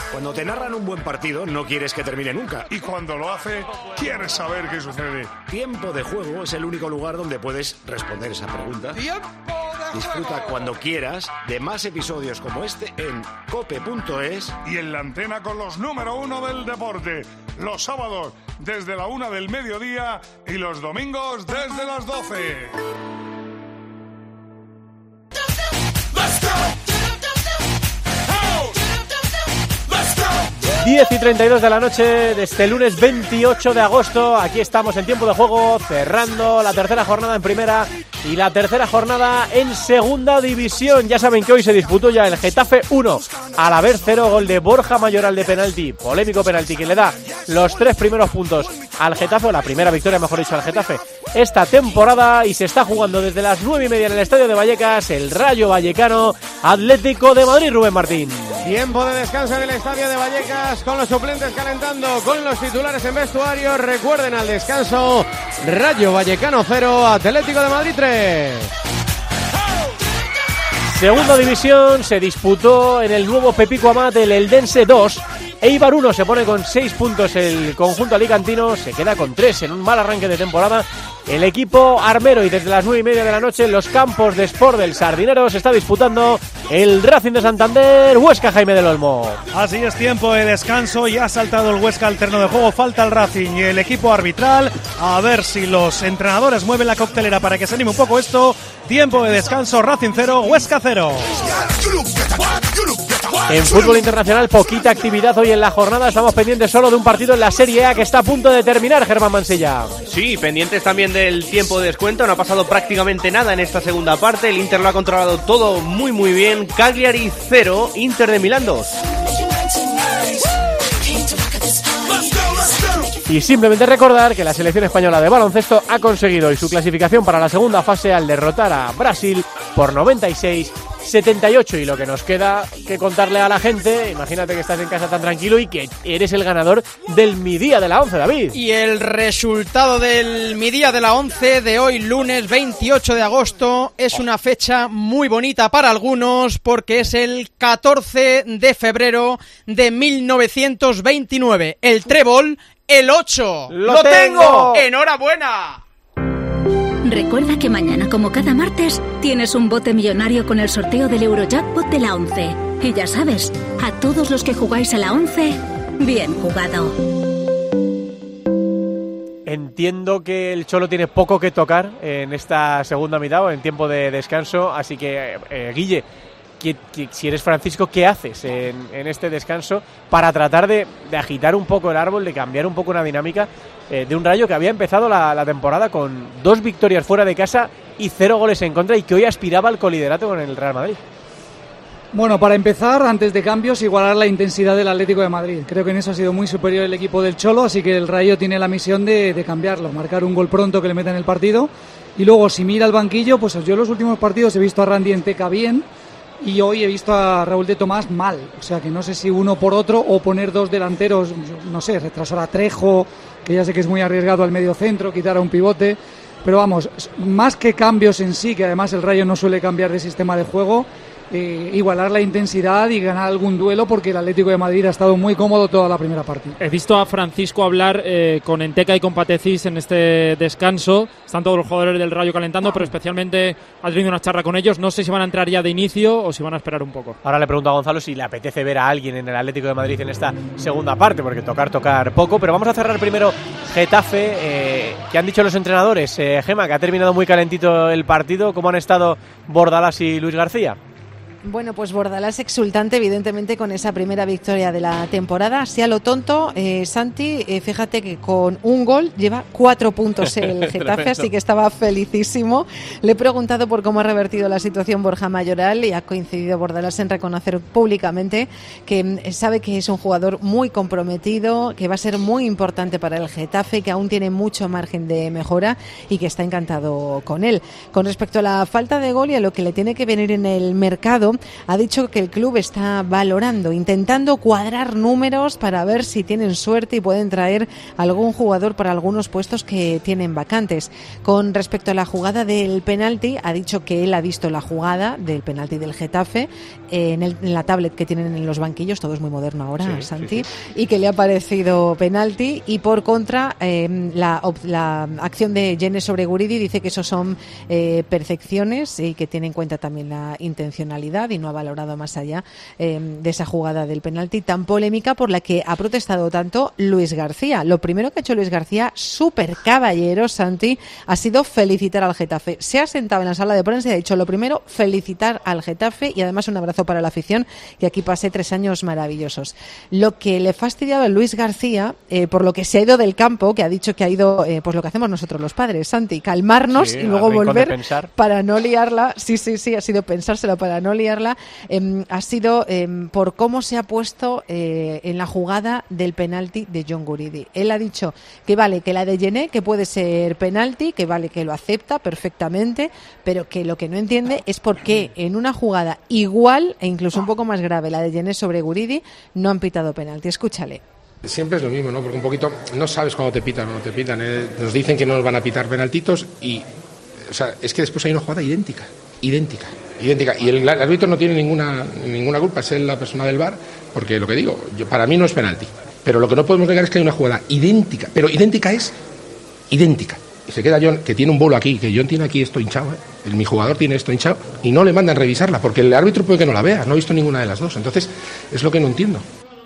Cuando te narran un buen partido, no quieres que termine nunca. Y cuando lo hace, quieres saber qué sucede. Tiempo de Juego es el único lugar donde puedes responder esa pregunta. Disfruta cuando quieras de más episodios como este en cope.es y en la antena con los número 1 del deporte. Los sábados desde la 1 del mediodía y los domingos desde las 12. 10:32 de la noche de este lunes 28 de agosto. Aquí estamos en Tiempo de Juego, cerrando la tercera jornada en primera y la tercera jornada en segunda división. Ya saben que hoy se disputó ya el Getafe 1, Alavés 0, gol de Borja Mayoral de penalti, polémico penalti que le da los 3 primeros puntos al Getafe, o la primera victoria mejor dicho al Getafe esta temporada, y se está jugando desde las 9:30 en el Estadio de Vallecas el Rayo Vallecano Atlético de Madrid. Rubén Martín. Tiempo de descanso en el Estadio de Vallecas, con los suplentes calentando, con los titulares en vestuario. Recuerden, al descanso, Rayo Vallecano 0, Atlético de Madrid 3. Segunda división se disputó en el nuevo Pepico Amat el Eldense 2, Eibar 1. Se pone con 6 puntos el conjunto alicantino, se queda con 3 en un mal arranque de temporada el equipo armero, y desde las 9:30 de la noche en los campos de Sport del Sardinero se está disputando el Racing de Santander Huesca Jaime del Olmo. Así es, tiempo de descanso, ya ha saltado el Huesca al terreno de juego, falta el Racing y el equipo arbitral, a ver si los entrenadores mueven la coctelera para que se anime un poco esto. Tiempo de descanso, Racing 0, Huesca 0. En fútbol internacional, poquita actividad hoy en la jornada. Estamos pendientes solo de un partido en la Serie A que está a punto de terminar, Germán Mansilla. Sí, pendientes también del tiempo de descuento. No ha pasado prácticamente nada en esta segunda parte. El Inter lo ha controlado todo muy muy bien. Cagliari 0, Inter de Milán 2. Y simplemente recordar que la selección española de baloncesto ha conseguido hoy su clasificación para la segunda fase al derrotar a Brasil por 96-78. Y lo que nos queda que contarle a la gente, imagínate que estás en casa tan tranquilo y que eres el ganador del Mi Día de la 11, David. Y el resultado del Mi Día de la 11 de hoy, lunes 28 de agosto, es una fecha muy bonita para algunos porque es el 14 de febrero de 1929. El trébol, el 8. ¡Lo tengo! ¡Enhorabuena! Recuerda que mañana, como cada martes, tienes un bote millonario con el sorteo del Eurojackpot de la 11. Y ya sabes, a todos los que jugáis a la 11, bien jugado. Entiendo que el Cholo tiene poco que tocar en esta segunda mitad o en tiempo de descanso, así que, Guille, si eres Francisco, ¿qué haces en este descanso para tratar de agitar un poco el árbol, de cambiar un poco una dinámica de un Rayo que había empezado la temporada con 2 victorias fuera de casa y 0 goles en contra, y que hoy aspiraba al coliderato con el Real Madrid? Bueno, para empezar, antes de cambios, igualar la intensidad del Atlético de Madrid. Creo que en eso ha sido muy superior el equipo del Cholo, así que el Rayo tiene la misión de cambiarlo, marcar un gol pronto que le meta en el partido. Y luego, si mira el banquillo, pues yo en los últimos partidos he visto a Randy Enteca bien, y hoy he visto a Raúl de Tomás mal. O sea que no sé si uno por otro o poner 2 delanteros, no sé, retrasar a Trejo, que ya sé que es muy arriesgado al medio centro, quitar a un pivote. Pero vamos, más que cambios en sí, que además el Rayo no suele cambiar de sistema de juego, igualar la intensidad y ganar algún duelo, porque el Atlético de Madrid ha estado muy cómodo toda la primera parte. He visto a Francisco hablar con Enteca y con Patecís en este descanso. Están todos los jugadores del Rayo calentando, pero especialmente has tenido una charla con ellos. No sé si van a entrar ya de inicio o si van a esperar un poco. Ahora le pregunto a Gonzalo si le apetece ver a alguien en el Atlético de Madrid en esta segunda parte, porque tocar poco. Pero vamos a cerrar primero Getafe. ¿Qué han dicho los entrenadores? Gema, que ha terminado muy calentito el partido. ¿Cómo han estado Bordalás y Luis García? Bueno, pues Bordalás exultante, evidentemente, con esa primera victoria de la temporada. Así a lo tonto, Santi, fíjate que con un gol lleva 4 puntos el Getafe, así que estaba felicísimo. Le he preguntado por cómo ha revertido la situación Borja Mayoral y ha coincidido Bordalás en reconocer públicamente que sabe que es un jugador muy comprometido, que va a ser muy importante para el Getafe, que aún tiene mucho margen de mejora y que está encantado con él. Con respecto a la falta de gol y a lo que le tiene que venir en el mercado, Delgado ha dicho que el club está valorando, intentando cuadrar números para ver si tienen suerte y pueden traer algún jugador para algunos puestos que tienen vacantes. Con respecto a la jugada del penalti, ha dicho que él ha visto la jugada del penalti del Getafe en la tablet que tienen en los banquillos, todo es muy moderno ahora, sí, Santi, sí. Y que le ha parecido penalti. Y por contra, la acción de Jenné sobre Guridi dice que eso son percepciones y que tiene en cuenta también la intencionalidad y no ha valorado más allá de esa jugada del penalti tan polémica por la que ha protestado tanto Luis García. Lo primero que ha hecho Luis García, súper caballero, Santi, ha sido felicitar al Getafe. Se ha sentado en la sala de prensa y ha dicho lo primero, felicitar al Getafe y además un abrazo para la afición, que aquí pasé 3 años maravillosos. Lo que le fastidiaba a Luis García, por lo que se ha ido del campo, que ha dicho que ha ido, pues lo que hacemos nosotros los padres, Santi, calmarnos y luego volver para no liarla. Sí, ha sido pensárselo para no liarla. Ha sido por cómo se ha puesto en la jugada del penalti de John Guridi. Él ha dicho que vale, que la de Jenné, que puede ser penalti, que vale, que lo acepta perfectamente, pero que lo que no entiende es por qué en una jugada igual e incluso un poco más grave, la de Jenné sobre Guridi, no han pitado penalti. Escúchale. Siempre es lo mismo, ¿no? Porque un poquito no sabes cuándo te pitan o no te pitan. Nos dicen que no nos van a pitar penaltitos y, o sea, es que después hay una jugada idéntica. Y el árbitro no tiene ninguna culpa, es la persona del VAR, porque lo que digo, para mí no es penalti. Pero lo que no podemos negar es que hay una jugada idéntica, pero idéntica es idéntica. Y se queda John, que tiene un bolo aquí, que John tiene aquí esto hinchado, mi jugador tiene esto hinchado, y no le mandan revisarla, porque el árbitro puede que no la vea, no ha visto ninguna de las dos. Entonces, es lo que no entiendo.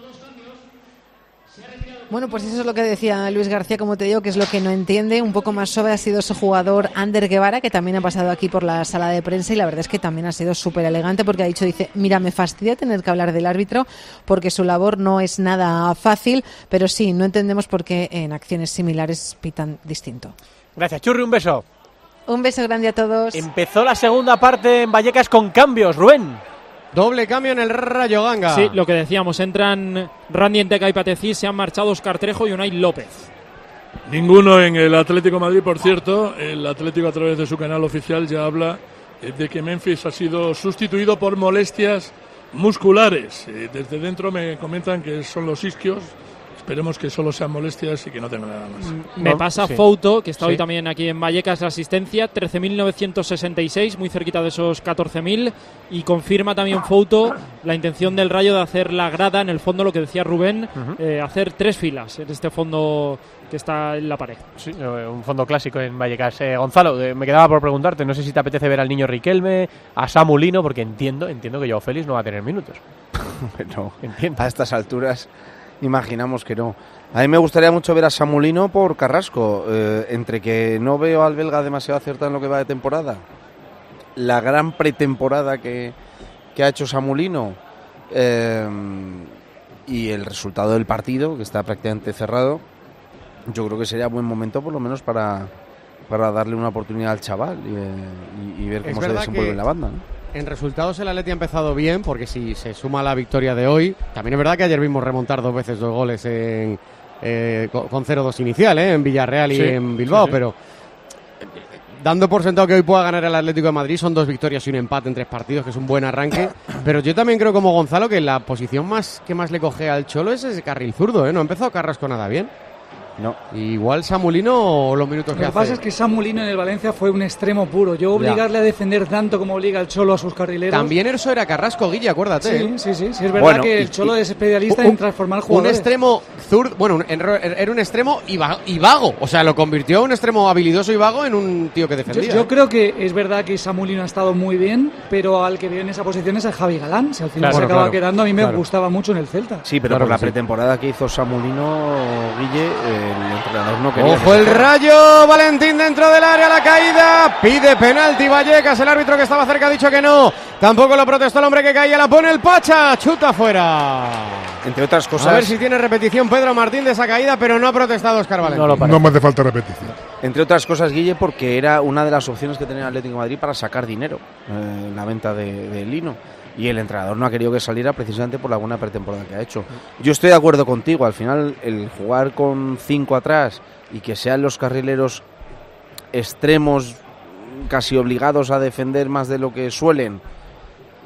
Bueno, pues eso es lo que decía Luis García, como te digo, que es lo que no entiende. Un poco más suave ha sido su jugador Ander Guevara, que también ha pasado aquí por la sala de prensa y la verdad es que también ha sido súper elegante porque ha dicho, dice, mira, me fastidia tener que hablar del árbitro porque su labor no es nada fácil, pero sí, no entendemos por qué en acciones similares pitan distinto. Gracias, Churri, un beso. Un beso grande a todos. Empezó la segunda parte en Vallecas con cambios, Rubén. Doble cambio en el Rayo Ganga. Sí, lo que decíamos, entran Randy Enteca y Patecís, se han marchado Óscar Trejo y Unai López. Ninguno en el Atlético de Madrid, por cierto. El Atlético, a través de su canal oficial, ya habla de que Memphis ha sido sustituido por molestias musculares. Desde dentro me comentan que son los isquios. Esperemos que solo sean molestias y que no tengan nada más. Me pasa Fouto, que está hoy también aquí en Vallecas, la asistencia, 13.966, muy cerquita de esos 14.000, y confirma también Fouto la intención del Rayo de hacer la grada, en el fondo, lo que decía Rubén, hacer 3 filas en este fondo que está en la pared. Sí, un fondo clásico en Vallecas. Gonzalo, me quedaba por preguntarte, no sé si te apetece ver al niño Riquelme, a Samu Lino, porque entiendo que Joao Félix no va a tener minutos. No, a estas alturas imaginamos que no. A mí me gustaría mucho ver a Samu Lino por Carrasco, entre que no veo al belga demasiado acertado en lo que va de temporada, la gran pretemporada que ha hecho Samu Lino, y el resultado del partido, que está prácticamente cerrado, yo creo que sería buen momento por lo menos para darle una oportunidad al chaval y ver cómo se desenvuelve en la banda, ¿no? En resultados el Atleti ha empezado bien, porque si se suma la victoria de hoy, también es verdad que ayer vimos remontar 2 veces 2 goles con 0-2 inicial, en Villarreal y en Bilbao, pero dando por sentado que hoy pueda ganar el Atlético de Madrid, son 2 victorias y un empate en 3 partidos, que es un buen arranque, pero yo también creo como Gonzalo que la posición que más le coge al Cholo es ese carril zurdo, no ha empezado Carrasco nada bien. No. Igual Samu Lino los minutos que hace. Lo que pasa es que Samu Lino en el Valencia fue un extremo puro. Yo obligarle a defender tanto como obliga el Cholo a sus carrileros. También eso era Carrasco, Guille, acuérdate. Sí. Es verdad que el Cholo es especialista en transformar jugadores. Un extremo zurdo, bueno, era un extremo y vago. O sea, lo convirtió a un extremo habilidoso y vago en un tío que defendía. Yo creo que es verdad que Samu Lino ha estado muy bien, pero al que veo en esa posición es a Javi Galán. Si al final se acaba quedando, a mí me gustaba mucho en el Celta. Sí, pero por la pretemporada que hizo Samu Lino, Guille, el entrenador no quería. ¡Ojo el Rayo! Valentín dentro del área, la caída. Pide penalti Vallecas. El árbitro que estaba cerca ha dicho que no. Tampoco lo protestó el hombre que caía. La pone el Pacha. Chuta fuera. Entre otras cosas. A ver si tiene repetición Pedro Martín de esa caída, pero no ha protestado Óscar Valentín. No me hace falta repetición. Entre otras cosas, Guille, porque era una de las opciones que tenía el Atlético de Madrid para sacar dinero en la venta de Lino. Y el entrenador no ha querido que saliera precisamente por la buena pretemporada que ha hecho. Yo estoy de acuerdo contigo. Al final, el jugar con 5 atrás y que sean los carrileros extremos casi obligados a defender más de lo que suelen,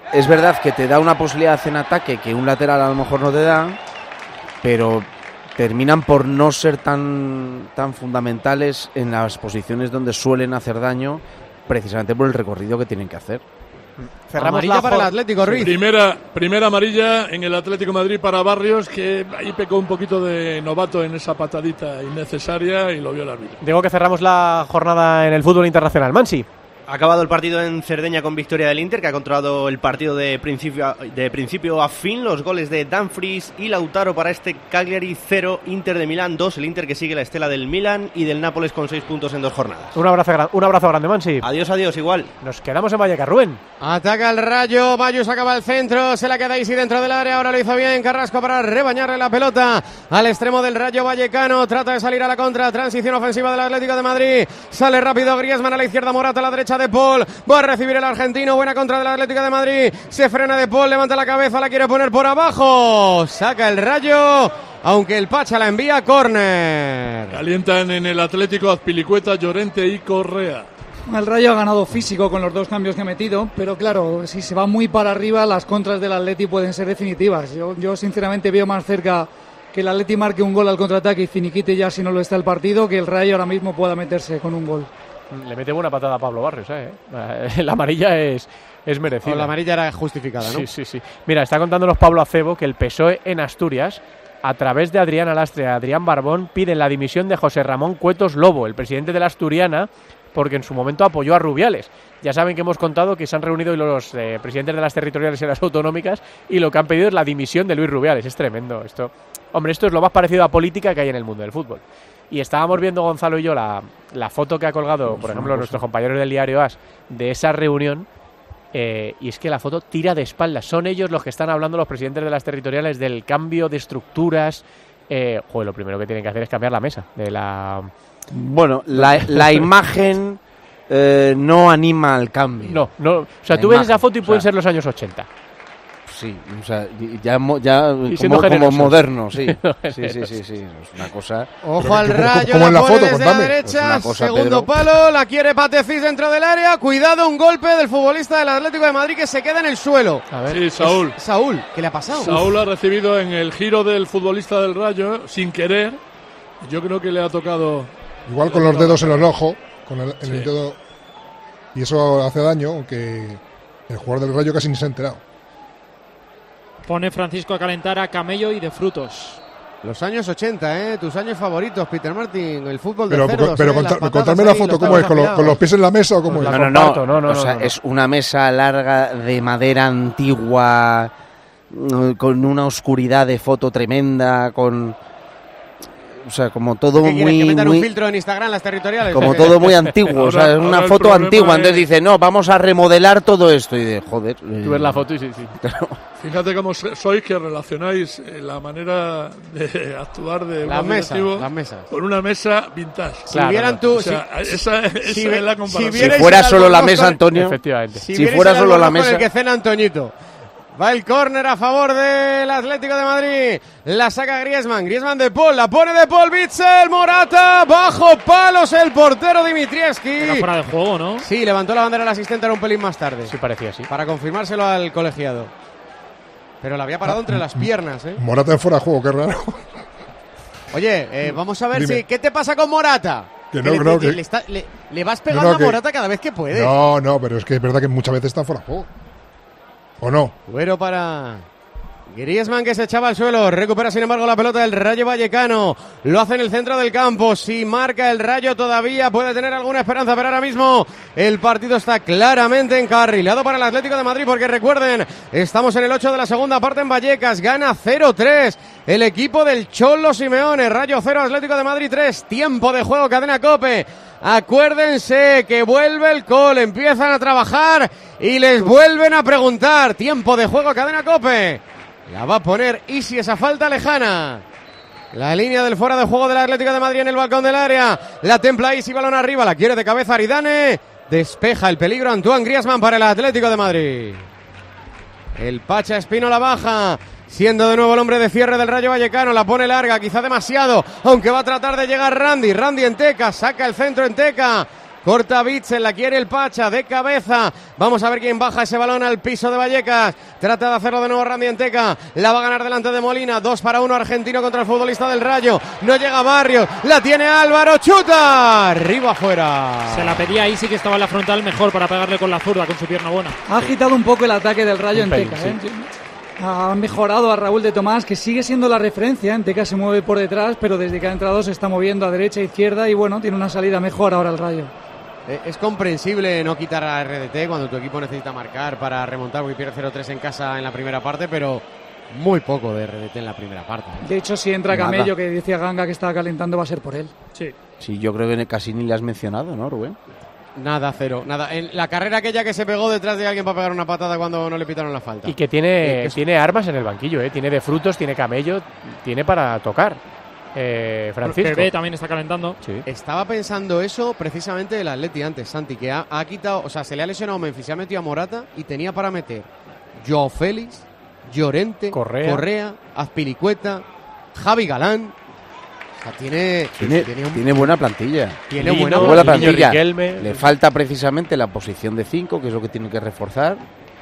es verdad que te da una posibilidad en ataque que un lateral a lo mejor no te da, pero terminan por no ser tan fundamentales en las posiciones donde suelen hacer daño, precisamente por el recorrido que tienen que hacer. Cerramos amarilla para el Atlético, Ruiz. Primera amarilla en el Atlético de Madrid para Barrios, que ahí pecó un poquito de novato en esa patadita innecesaria y lo vio el árbitro. Digo que cerramos la jornada en el fútbol internacional. Mansi. Ha acabado el partido en Cerdeña con victoria del Inter, que ha controlado el partido de principio a fin. Los goles de Dumfries y Lautaro para este Cagliari 0, Inter de Milán 2. El Inter que sigue la estela del Milan y del Nápoles con 6 puntos en 2 jornadas. Un abrazo grande, Mansi. Adiós, igual. Nos quedamos en Vallecas, Rubén. Ataca el Rayo, Bayus acaba el centro, se la queda Isi dentro del área, ahora lo hizo bien Carrasco para rebañarle la pelota al extremo del Rayo Vallecano, trata de salir a la contra, transición ofensiva del Atlético de Madrid, sale rápido Griezmann a la izquierda, Morata a la derecha de Paul, va a recibir el argentino, buena contra del Atlético de Madrid, se frena de Paul, levanta la cabeza, la quiere poner por abajo, saca el Rayo, aunque el Pacha la envía a córner. Calientan en el Atlético Azpilicueta, Llorente y Correa. El Rayo ha ganado físico con los 2 cambios que ha metido, pero claro, si se va muy para arriba, las contras del Atleti pueden ser definitivas. Yo sinceramente veo más cerca que el Atleti marque un gol al contraataque y finiquite ya si no lo está el partido, que el Rayo ahora mismo pueda meterse con un gol. Le mete buena patada a Pablo Barrios, La amarilla es merecida. La amarilla era justificada, ¿no? Sí. Mira, está contándonos Pablo Acebo que el PSOE en Asturias, a través de Adrián Alastre y Adrián Barbón, piden la dimisión de José Ramón Cuetos Lobo, el presidente de la Asturiana, porque en su momento apoyó a Rubiales. Ya saben que hemos contado que se han reunido los presidentes de las territoriales y las autonómicas y lo que han pedido es la dimisión de Luis Rubiales. Es tremendo esto. Hombre, esto es lo más parecido a política que hay en el mundo del fútbol. Y estábamos viendo, Gonzalo y yo, la foto que ha colgado, por ejemplo, nuestros compañeros del diario AS, de esa reunión, y es que la foto tira de espaldas. Son ellos los que están hablando, los presidentes de las territoriales, del cambio de estructuras. Lo primero que tienen que hacer es cambiar la mesa de la... Bueno, la imagen no anima al cambio. No. O sea, tú ves esa foto y pueden ser los años 80. Sí, o sea, ya como moderno, sí. Sí, es una cosa... Ojo al Rayo, como en la foto, desde la derecha, segundo palo, la quiere Patefis dentro del área, cuidado, un golpe del futbolista del Atlético de Madrid que se queda en el suelo. A ver. Sí, Saúl. Saúl, ¿qué le ha pasado? Saúl ha recibido en el giro del futbolista del Rayo, sin querer, yo creo que le ha tocado... Igual con los dedos en el ojo, con el dedo, y eso hace daño, aunque el jugador del Rayo casi ni se ha enterado. Pone Francisco a calentar a Camello y de Frutos. Los años 80, tus años favoritos, Peter Martin, el fútbol de pero, cerdos. Pero contadme la foto, ¿cómo es? ¿Con los pies en la mesa o cómo es? No. O sea, es una mesa larga de madera antigua, con una oscuridad de foto tremenda, o sea, como todo muy... ¿Que metan un filtro en Instagram las territoriales? Como todo muy antiguo, o sea, es una foto antigua. Entonces dice, no, vamos a remodelar todo esto. Y de, joder... Tú ves la foto y sí. Claro. Fíjate cómo sois que relacionáis la manera de actuar de las un mesas con una mesa vintage. Claro, si vieran tú... O sea, esa es la comparación. Si fuera solo la mesa, Antonio... Efectivamente. Si fuera solo la mesa... Con el que cena Antoñito. Va el córner a favor del Atlético de Madrid. La saca Griezmann de Paul. La pone de Paul, Witsel, Morata. Bajo palos el portero Dimitrievski. Era fuera de juego, ¿no? Sí, levantó la bandera al asistente era un pelín más tarde. Sí, parecía así. Para confirmárselo al colegiado. Pero la había parado entre las piernas, Morata en fuera de juego, qué raro. Oye, vamos a ver ¿qué te pasa con Morata? Que le vas pegando a Morata cada vez que puedes. No, pero es que es verdad que muchas veces está fuera de juego. ¿O no? Bueno para Griezmann, que se echaba al suelo. Recupera sin embargo la pelota del Rayo Vallecano. Lo hace en el centro del campo. Si marca el Rayo todavía puede tener alguna esperanza, pero ahora mismo el partido está claramente encarrilado para el Atlético de Madrid, porque recuerden, estamos en el 8 de la segunda parte en Vallecas. Gana 0-3 el equipo del Cholo Simeone. Rayo 0, Atlético de Madrid 3. Tiempo de juego, cadena COPE. Acuérdense que vuelve el Col, empiezan a trabajar y les vuelven a preguntar. Tiempo de juego, cadena COPE. La va a poner Isi, esa falta lejana. La línea del fuera de juego del Atlético de Madrid en el balcón del área. La templa Isi, balón arriba, la quiere de cabeza Aridane. Despeja el peligro Antoine Griezmann para el Atlético de Madrid. El Pacha Espino la baja, siendo de nuevo el hombre de cierre del Rayo Vallecano. La pone larga, quizá demasiado, aunque va a tratar de llegar Randy en Teca, saca el centro en Teca. Corta Bitzel, la quiere el Pacha, de cabeza. Vamos a ver quién baja ese balón al piso de Vallecas. Trata de hacerlo de nuevo Randy Enteca. La va a ganar delante de Molina. 2-1 argentino contra el futbolista del Rayo. No llega Barrios. La tiene Álvaro. ¡Chuta! Arriba, afuera. Se la pedía ahí, sí que estaba en la frontal mejor para pegarle con la zurda, con su pierna buena. Ha agitado un poco el ataque del Rayo Enteca. Ha mejorado a Raúl de Tomás, que sigue siendo la referencia. Enteca se mueve por detrás, pero desde que ha entrado se está moviendo a derecha e izquierda y bueno, tiene una salida mejor ahora el Rayo. Es comprensible no quitar a RDT cuando tu equipo necesita marcar para remontar, porque pierde 0-3 en casa en la primera parte, pero muy poco de RDT en la primera parte. De hecho, si entra Camello, que decía Ganga que estaba calentando, va a ser por él. Sí, yo creo que casi ni le has mencionado, ¿no, Rubén? Nada, cero, nada. En la carrera aquella que se pegó detrás de alguien para pegar una patada cuando no le pitaron la falta. Y que tiene armas en el banquillo, tiene de frutos, tiene Camello, tiene para tocar. Francisco. Bebé también está calentando. Sí. Estaba pensando eso precisamente del Atleti antes, Santi, que ha quitado, o sea, se le ha lesionado Memphis, se ha metido a Morata y tenía para meter Joao Félix, Llorente, Correa, Azpilicueta, Javi Galán. O sea, tiene buena plantilla. Tiene buena plantilla. Le falta precisamente la posición de 5, que es lo que tiene que reforzar.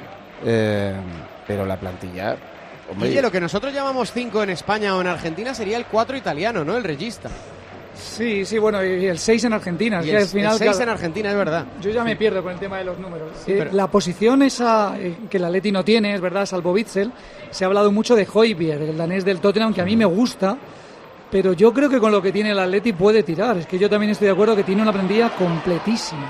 Pero la plantilla... Hombre, oye, lo que nosotros llamamos 5 en España o en Argentina sería el 4 italiano, ¿no? El regista. Sí, bueno, y el 6 en Argentina. Y al final, el 6 en Argentina, es verdad. Yo ya me pierdo con el tema de los números. La posición esa que el Atleti no tiene, es verdad, salvo Bitzel. Se ha hablado mucho de Højbjerg, el danés del Tottenham, que a mí me gusta, pero yo creo que con lo que tiene el Atleti puede tirar. Es que yo también estoy de acuerdo que tiene una plantilla completísima.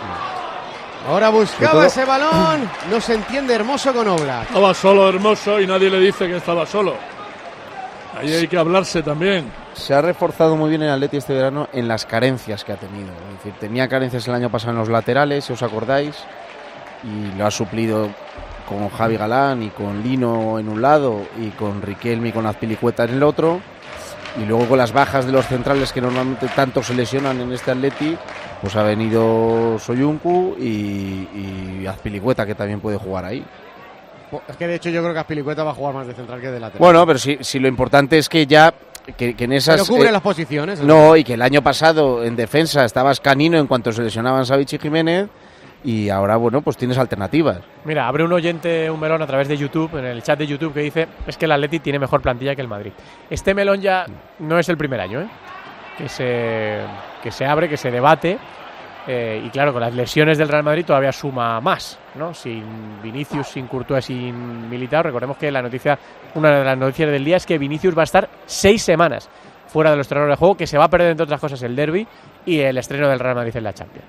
Ahora buscaba ese balón, no se entiende Hermoso con Oblak. Estaba solo Hermoso y nadie le dice que estaba solo. Ahí hay que hablarse también. Se ha reforzado muy bien el Atleti este verano en las carencias que ha tenido. Es decir, tenía carencias el año pasado en los laterales, si os acordáis, y lo ha suplido con Javi Galán y con Lino en un lado y con Riquelme y con Azpilicueta en el otro. Y luego con las bajas de los centrales que normalmente tanto se lesionan en este Atleti, pues ha venido Soyuncu y Azpilicueta, que también puede jugar ahí. Es que de hecho yo creo que Azpilicueta va a jugar más de central que de lateral. Bueno, pero si lo importante es que ya... Que en esas... Pero cubre las posiciones. No, y que el año pasado en defensa estabas canino en cuanto se lesionaban Savic y Jiménez, y ahora, bueno, pues tienes alternativas. Mira, abre un oyente un melón a través de YouTube, en el chat de YouTube, que dice es que el Atleti tiene mejor plantilla que el Madrid. Este melón ya no es el primer año, que se abre, que se debate, y claro, con las lesiones del Real Madrid todavía suma más, ¿no? Sin Vinicius, sin Courtois, sin Militao. Recordemos que una de las noticias del día es que Vinicius va a estar 6 semanas fuera de los terrenos de juego, que se va a perder, entre otras cosas, el derbi y el estreno del Real Madrid en la Champions.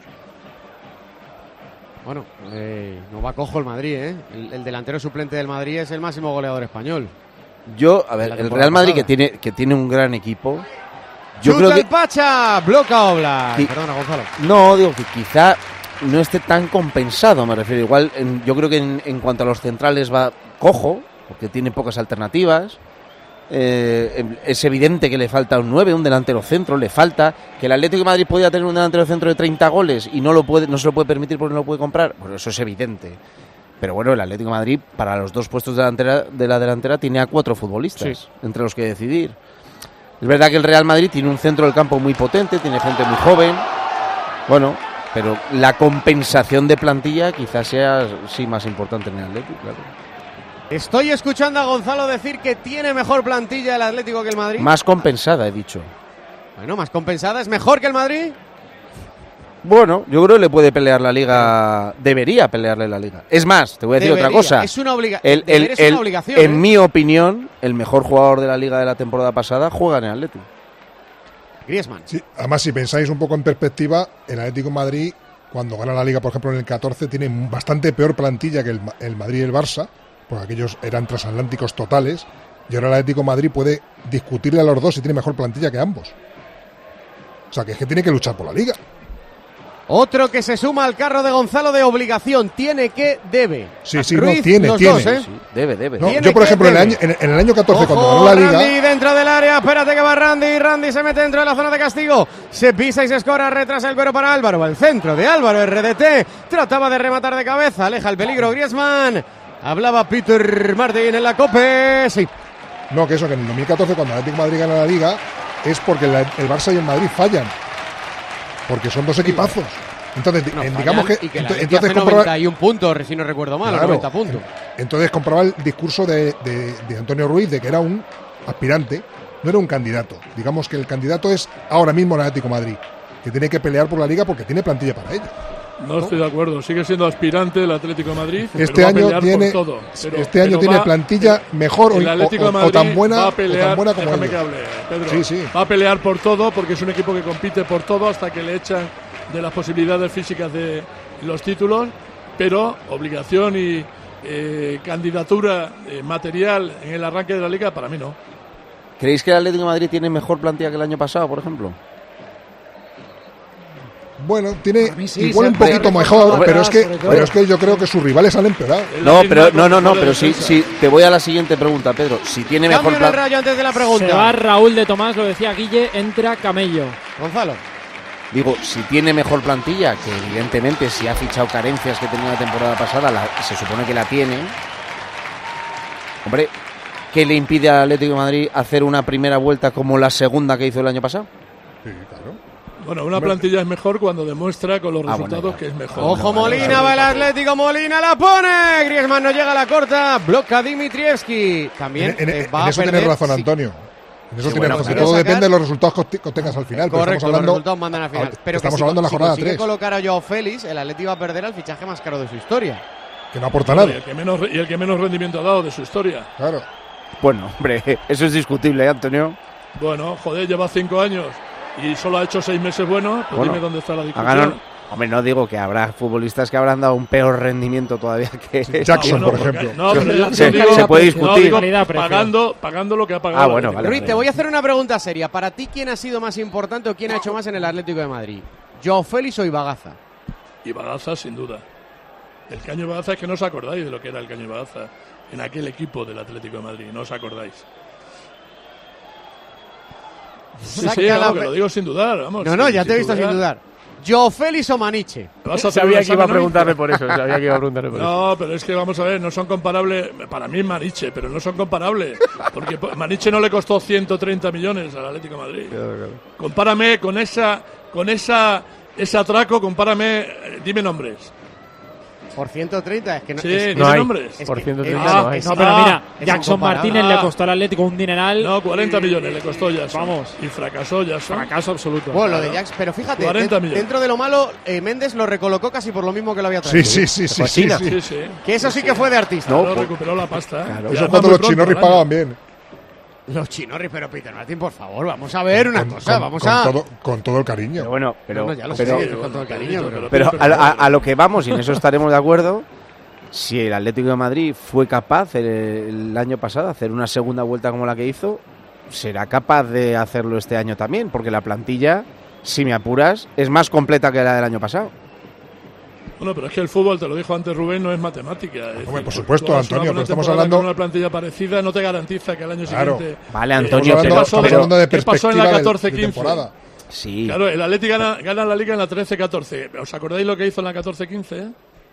Bueno, no va cojo el Madrid, El delantero suplente del Madrid es el máximo goleador español. El Real Madrid que tiene un gran equipo. Yo creo que el Pacha, bloca Oblak. Perdona, Gonzalo. No, digo que quizá no esté tan compensado, me refiero. Igual, yo creo que en cuanto a los centrales va cojo, porque tiene pocas alternativas. Es evidente que le falta un 9, un delantero centro, le falta. Que el Atlético de Madrid podía tener un delantero centro de 30 goles y no se lo puede permitir porque no lo puede comprar, pues eso es evidente. Pero bueno, el Atlético de Madrid para los 2 puestos de la delantera tiene a 4 futbolistas entre los que decidir. Es verdad que el Real Madrid tiene un centro del campo muy potente, tiene gente muy joven, bueno, pero la compensación de plantilla quizás sea más importante en el Atlético, claro. Estoy escuchando a Gonzalo decir que tiene mejor plantilla el Atlético que el Madrid. Más compensada, he dicho. Bueno, más compensada, ¿es mejor que el Madrid? Bueno, yo creo que le puede pelear la Liga, debería pelearle la Liga. Es más, te voy a decir otra cosa. Es una obligación. En mi opinión, el mejor jugador de la Liga de la temporada pasada juega en el Atlético. Griezmann. Sí, además, si pensáis un poco en perspectiva, el Atlético de Madrid, cuando gana la Liga, por ejemplo, en el 14, tiene bastante peor plantilla que el Madrid y el Barça, porque aquellos eran transatlánticos totales, y ahora el Atlético de Madrid puede discutirle a los dos si tiene mejor plantilla que ambos. O sea, que es que tiene que luchar por la Liga. Otro que se suma al carro de Gonzalo de obligación. Tiene que debe. Sí, Ruiz, no, tiene. Dos, sí, debe. No, yo, por ejemplo, en el año 14, ojo, cuando ganó la Liga... Randy dentro del área, espérate que va Randy se mete dentro de la zona de castigo. Se pisa y se escora, retrasa el cuero para Álvaro. El centro de Álvaro, RDT. Trataba de rematar de cabeza, aleja el peligro Griezmann. Hablaba Peter Martin en la COPE. Sí. No, que eso, que en el 2014, cuando el Atlético de Madrid gana la Liga, es porque el Barça y el Madrid fallan. Porque son dos equipazos. Entonces, digamos que... Y que la Leti entonces hace 91 puntos, si no recuerdo mal, claro, 90 puntos. Entonces compraba el discurso de Antonio Ruiz de que era un aspirante, no era un candidato. Digamos que el candidato es ahora mismo el Atlético de Madrid, que tiene que pelear por la Liga porque tiene plantilla para ello. No estoy de acuerdo, sigue siendo aspirante el Atlético de Madrid. Este año tiene, tiene plantilla mejor o tan buena como déjame que hable, Pedro. Sí. Va a pelear por todo porque es un equipo que compite por todo hasta que le echan de las posibilidades físicas de los títulos, pero obligación y candidatura material en el arranque de la Liga, para mí no. ¿Creéis que el Atlético de Madrid tiene mejor plantilla que el año pasado, por ejemplo? Bueno, tiene igual un poquito mejor, pero es que yo creo que sus rivales han empeorado. No, pero sí, te voy a la siguiente pregunta, Pedro. Si tiene mejor plantilla. Cambio en el Rayo antes de la pregunta. Se va Raúl de Tomás, lo decía Guille, entra Camello. Gonzalo. Digo, si tiene mejor plantilla, que evidentemente si ha fichado carencias que tenía la temporada pasada, se supone que la tiene. Hombre, ¿qué le impide al Atlético de Madrid hacer una primera vuelta como la segunda que hizo el año pasado? Sí, claro. Bueno, una plantilla es mejor cuando demuestra con los resultados que es mejor. Ojo, Molina, va el Atlético, Molina la pone. Griezmann no llega a la corta, bloca Dimitrievski. También en eso tiene razón Antonio. En eso tiene razón. Todo depende de los resultados que obtengas al final. Correcto, los resultados mandan al final. Pero estamos hablando de la jornada 3. Si colocar a Joao Félix, el Atlético va a perder al fichaje más caro de su historia. Que no aporta nada. Y el que menos rendimiento ha dado de su historia. Claro. Bueno, hombre, eso es discutible, Antonio. Bueno, joder, lleva 5 años y solo ha hecho 6 meses buenos. Pues dime dónde está la discusión. Hombre, no digo que habrá futbolistas que habrán dado un peor rendimiento todavía que Jackson, por ejemplo. Se puede discutir. Pagando lo que ha pagado. Bueno, vale. Ruiz, te voy a hacer una pregunta seria. Para ti, ¿quién ha sido más importante o quién ha hecho más en el Atlético de Madrid? ¿Joao Félix o Ibagaza? Ibagaza, sin duda. El Caño Ibagaza es que no os acordáis de lo que era el Caño Ibagaza en aquel equipo del Atlético de Madrid. No os acordáis. Sí, que lo digo sin dudar. Vamos, no, ya te he visto sin dudar. ¿Joao Félix o Maniche? Sabía que iba a preguntarle por eso. No, pero es que vamos a ver, no son comparables. Para mí Maniche, pero no son comparables. Porque Maniche no le costó 130 millones al Atlético de Madrid. Claro. Compárame con ese atraco, dime nombres. Por 130, es que no, sí, no hay nombres. Por 130 no hay. No, pero mira, Jackson Martínez le costó al Atlético un dineral. No, 40 millones le costó Jackson. Vamos. Y fracasó Jackson. Fracaso absoluto. Bueno, lo de Jackson, pero fíjate, dentro de lo malo, Méndez lo recolocó casi por lo mismo que lo había traído. Sí. Que eso sí que fue de artista. No, recuperó la pasta. Claro. Eso cuando los Chinorri pagaban bien. Los Chinorri, pero Peter Martín, por favor, vamos a ver una cosa, con todo el cariño. Pero bueno, con todo el cariño. Pero a lo que vamos, y en eso estaremos de acuerdo, si el Atlético de Madrid fue capaz el año pasado de hacer una segunda vuelta como la que hizo, será capaz de hacerlo este año también, porque la plantilla, si me apuras, es más completa que la del año pasado. Bueno, pero es que el fútbol, te lo dijo antes Rubén, no es matemática. Hombre, por supuesto, Antonio, pero estamos hablando... Con una plantilla parecida no te garantiza que al año siguiente... Vale, Antonio, estamos hablando de ¿qué pasó en la 14-15? Sí. Claro, el Atlético gana la Liga en la 13-14. ¿Os acordáis lo que hizo en la 14-15?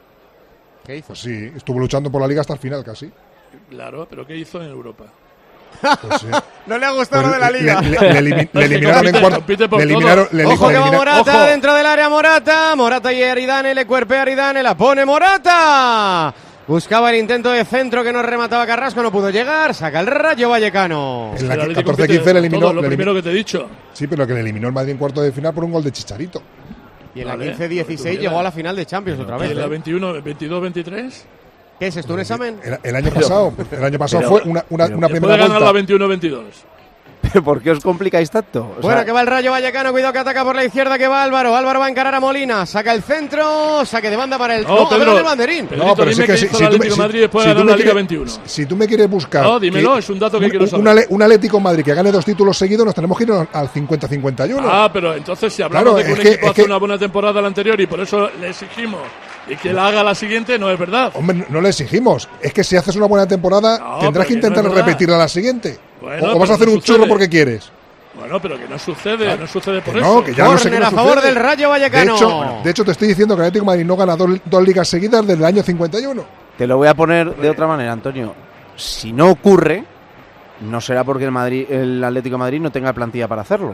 ¿Qué hizo? Pues sí, estuvo luchando por la Liga hasta el final casi. Claro, pero ¿qué hizo en Europa? Pues sí. No le ha gustado lo de la Liga. Le eliminaron en cuarto. Ojo que va Morata dentro del área. Morata y Aridane, le cuerpea Aridane, la pone Morata. Buscaba el intento de centro que no remataba Carrasco, no pudo llegar. Saca el Rayo Vallecano. En la 14-15 le eliminó. Lo primero que te he dicho. Sí, pero que le eliminó el Madrid en cuarto de final por un gol de Chicharito. Y en la 15-16 llegó a la final de Champions otra vez. ¿Y en la 22-23? ¿Qué es esto, un examen? El año pasado fue una primera vuelta. Puede ganar la 21-22. ¿Pero por qué os complicáis tanto? Bueno, que va el Rayo Vallecano, cuidado que ataca por la izquierda, que va Álvaro va a encarar a Molina, saca el centro, saque de banda para el... Pedro, el banderín. No, pero dime que hizo el Atlético de Madrid después de ganar la Liga 21. Si tú me quieres buscar... No, dímelo, es un dato que quiero saber. Un Atlético de Madrid que gane 2 títulos seguidos, nos tenemos que ir al 50-51. Ah, pero entonces si hablamos de que un equipo hace una buena temporada la anterior y por eso le exigimos y que la haga la siguiente, no es verdad. Hombre, no le exigimos. Es que si haces una buena temporada, tendrás que intentar repetirla la siguiente. O vas a hacer un churro porque quieres. Bueno, pero que no sucede por eso. Que ya no sé a favor del Rayo Vallecano. De hecho, te estoy diciendo que el Atlético de Madrid no gana dos ligas seguidas desde el año 51. Te lo voy a poner de otra manera, Antonio. Si no ocurre, no será porque el Atlético de Madrid no tenga plantilla para hacerlo.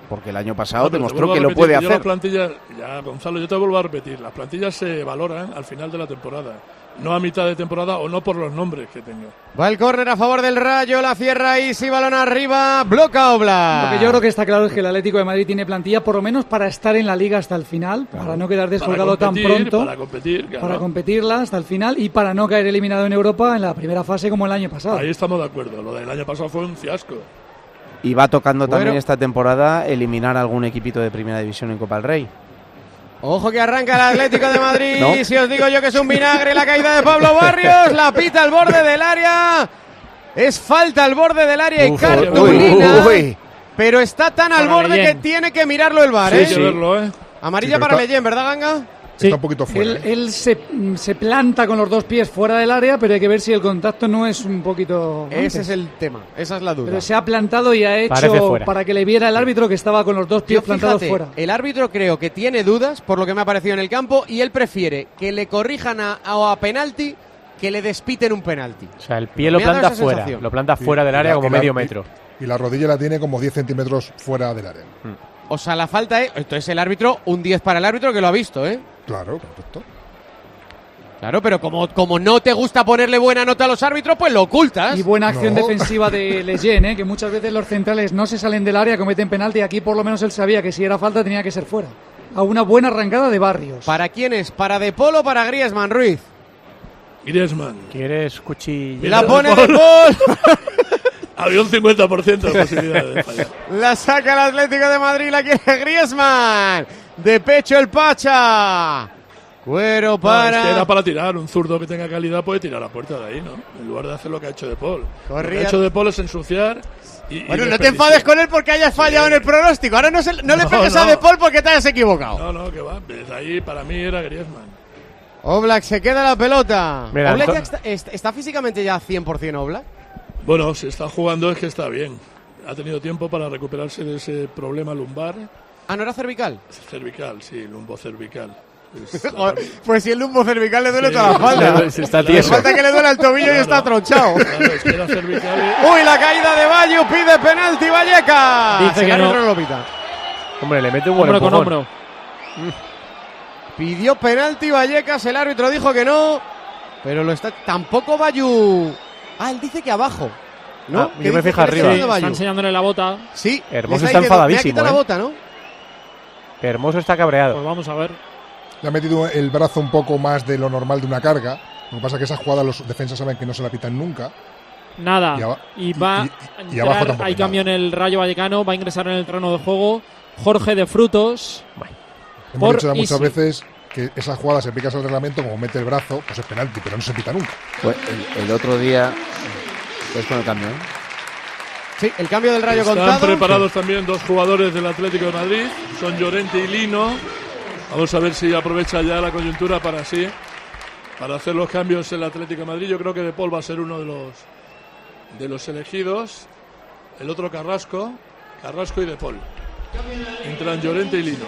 porque el año pasado demostró que lo puede hacer. Las plantillas, ya, Gonzalo, yo te vuelvo a repetir, las plantillas se valoran al final de la temporada, no a mitad de temporada o no por los nombres que tenga. Va el córner a favor del Rayo, la cierra y si balón arriba, bloca Oblak. Lo que yo creo que está claro es que el Atlético de Madrid tiene plantilla por lo menos para estar en la Liga hasta el final, para no quedar descolgado tan pronto, para competirla hasta el final y para no caer eliminado en Europa en la primera fase como el año pasado. Ahí estamos de acuerdo, lo del año pasado fue un fiasco. Y va tocando también esta temporada eliminar a algún equipito de Primera División en Copa del Rey. Ojo que arranca el Atlético de Madrid. ¿No? Si os digo yo que es un vinagre la caída de Pablo Barrios, la pita al borde del área. Es falta al borde del área y cartulina. Pero está tan al borde que tiene que mirarlo el VAR. Sí, verlo, Amarilla para Leyen, ¿verdad, Ganga? Sí. Está un poquito fuera. Él se planta con los dos pies fuera del área, pero hay que ver si el contacto no es un poquito... Ese es el tema, esa es la duda. Pero se ha plantado y ha hecho para que le viera el árbitro que estaba con los dos pies plantados fuera. El árbitro creo que tiene dudas por lo que me ha parecido en el campo y él prefiere que le corrijan a penalti que le despiten un penalti. O sea, el pie lo planta fuera, fuera del área como medio metro. Y la rodilla la tiene como 10 centímetros fuera del área. O sea, la falta es... Entonces el árbitro, un 10 para el árbitro que lo ha visto, ¿eh? Claro, correcto. Claro, pero como no te gusta ponerle buena nota a los árbitros, pues lo ocultas. Y buena acción defensiva de Leyen, que muchas veces los centrales no se salen del área, cometen penalti. Aquí por lo menos él sabía que si era falta tenía que ser fuera. A una buena arrancada de Barrios. ¿Para quién es? ¿Para De Paul o para Griezmann, Ruiz? Griezmann. ¿Quieres cuchillo? La pone De Paul. Había un 50% de posibilidad de fallar. La saca el Atlético de Madrid, la quiere Griezmann. De pecho el Pacha. Cuero para... es que era para tirar. Un zurdo que tenga calidad puede tirar a puerta de ahí, ¿no? En lugar de hacer lo que ha hecho De Paul. Lo que ha hecho De Paul es ensuciar bueno, no te enfades con él porque hayas fallado en el pronóstico. Ahora no le pegues a De Paul porque te hayas equivocado. No, que va. Desde ahí para mí era Griezmann. Oblak se queda la pelota. Mira, Oblak está físicamente ya 100% Oblak. Bueno, si está jugando es que está bien. Ha tenido tiempo para recuperarse de ese problema lumbar. ¿Ah, no era cervical? Cervical, sí, lumbocervical. Pues si el lumbocervical le duele toda la espalda. Está tieso. Falta que le duele el tobillo y está tronchado. Claro, es que era cervical. Uy, la caída de Bayo, pide penalti Vallecas. Dice que no lo pita. Hombre, le mete un buen empujón. Hombro. Pidió penalti Vallecas, el árbitro dijo que no. Pero lo está... Tampoco Bayo... Ah, él dice que abajo. ¿No? Yo me fijo arriba. Sí, está enseñándole la bota. Sí. Hermoso está enfadadísimo. Me ha quitado la bota, ¿no? Hermoso está cabreado. Pues vamos a ver. Le ha metido el brazo un poco más de lo normal de una carga. Lo que pasa es que esa jugada los defensas saben que no se la pitan nunca. Nada. Y va a entrar, hay cambio en el Rayo Vallecano, va a ingresar en el terreno de juego Jorge de Frutos. Hemos dicho muchas veces que esa jugada se aplica al reglamento, como mete el brazo, pues es penalti, pero no se pita nunca. Pues el otro día... Pues con el cambio, Sí, el cambio del Rayo contado. Están preparados también dos jugadores del Atlético de Madrid, son Llorente y Lino. Vamos a ver si aprovecha ya la coyuntura para hacer los cambios el Atlético de Madrid. Yo creo que De Paul va a ser uno de los elegidos. El otro Carrasco y De Paul. Entran Llorente y Lino.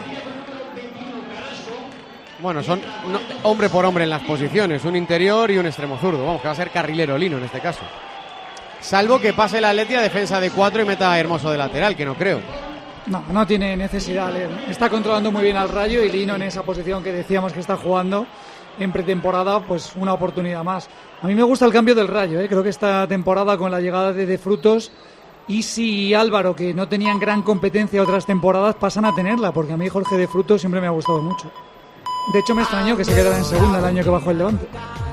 Bueno, son hombre por hombre en las posiciones, un interior y un extremo zurdo. Vamos, que va a ser carrilero Lino en este caso. Salvo que pase el Atleti a defensa de 4 y meta a Hermoso de lateral, que no creo. No tiene necesidad. Está controlando muy bien al Rayo y Lino en esa posición que decíamos que está jugando en pretemporada, pues una oportunidad más. A mí me gusta el cambio del Rayo, creo que esta temporada con la llegada de Frutos, Isi y Álvaro, que no tenían gran competencia otras temporadas, pasan a tenerla, porque a mí Jorge de Frutos siempre me ha gustado mucho. De hecho me extrañó que se quedara en segunda el año que bajó el Levante.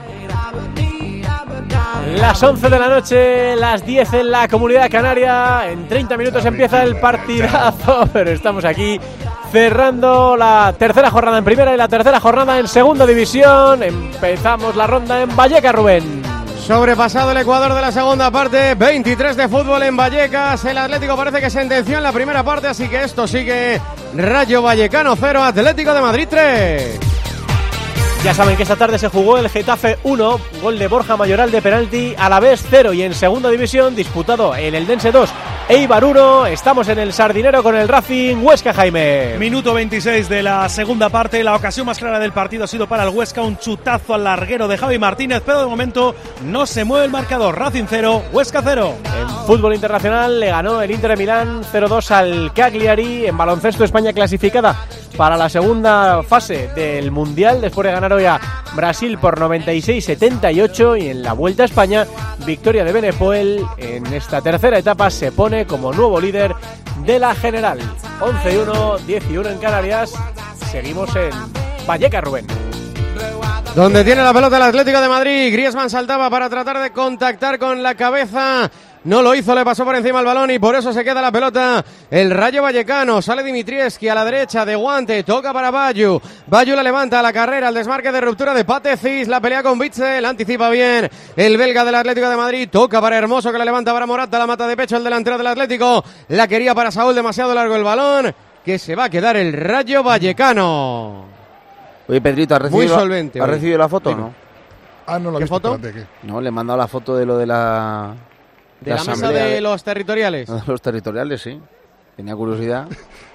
Las 11 de la noche, las 10 en la Comunidad Canaria. En 30 minutos empieza el partidazo, pero estamos aquí cerrando la tercera jornada en primera y la tercera jornada en segunda división. Empezamos la ronda en Vallecas, Rubén. Sobrepasado el Ecuador de la segunda parte, 23 de fútbol en Vallecas. El Atlético parece que sentenció en la primera parte, así que esto sigue Rayo Vallecano 0, Atlético de Madrid 3. Ya saben que esta tarde se jugó el Getafe 1, gol de Borja Mayoral de penalti, Alavés 0, y en segunda división disputado el Eldense 2, Eibar 1. Estamos en el Sardinero con el Racing Huesca, Jaime. Minuto 26 de la segunda parte. La ocasión más clara del partido ha sido para el Huesca, un chutazo al larguero de Javi Martínez, pero de momento no se mueve el marcador. Racing 0, Huesca 0. En fútbol internacional le ganó el Inter de Milán 0-2 al Cagliari. En baloncesto, España clasificada para la segunda fase del Mundial después de ganar hoy a Brasil por 96-78, y en la Vuelta a España, victoria de Benepoel. En esta tercera etapa se pone como nuevo líder de la general. 11-1, 11 en Canarias. Seguimos en Vallecas, Rubén. Donde tiene la pelota el Atlético de Madrid. Griezmann saltaba para tratar de contactar con la cabeza. No lo hizo, le pasó por encima el balón y por eso se queda la pelota el Rayo Vallecano. Sale Dimitrievski a la derecha de guante, toca para Bayu. Bayu la levanta a la carrera, el desmarque de ruptura de Patecis, la pelea con Witsel, anticipa bien el belga del Atlético de Madrid. Toca para Hermoso, que la levanta para Morata, la mata de pecho el delantero del Atlético. La quería para Saúl, demasiado largo el balón, que se va a quedar el Rayo Vallecano. Oye, Pedrito, ¿has recibido la foto o no? Ah, no lo he visto. ¿Foto? Espérate, ¿qué? No, le he mandado la foto de lo de la... ¿De la mesa de los territoriales? Los territoriales, sí. Tenía curiosidad.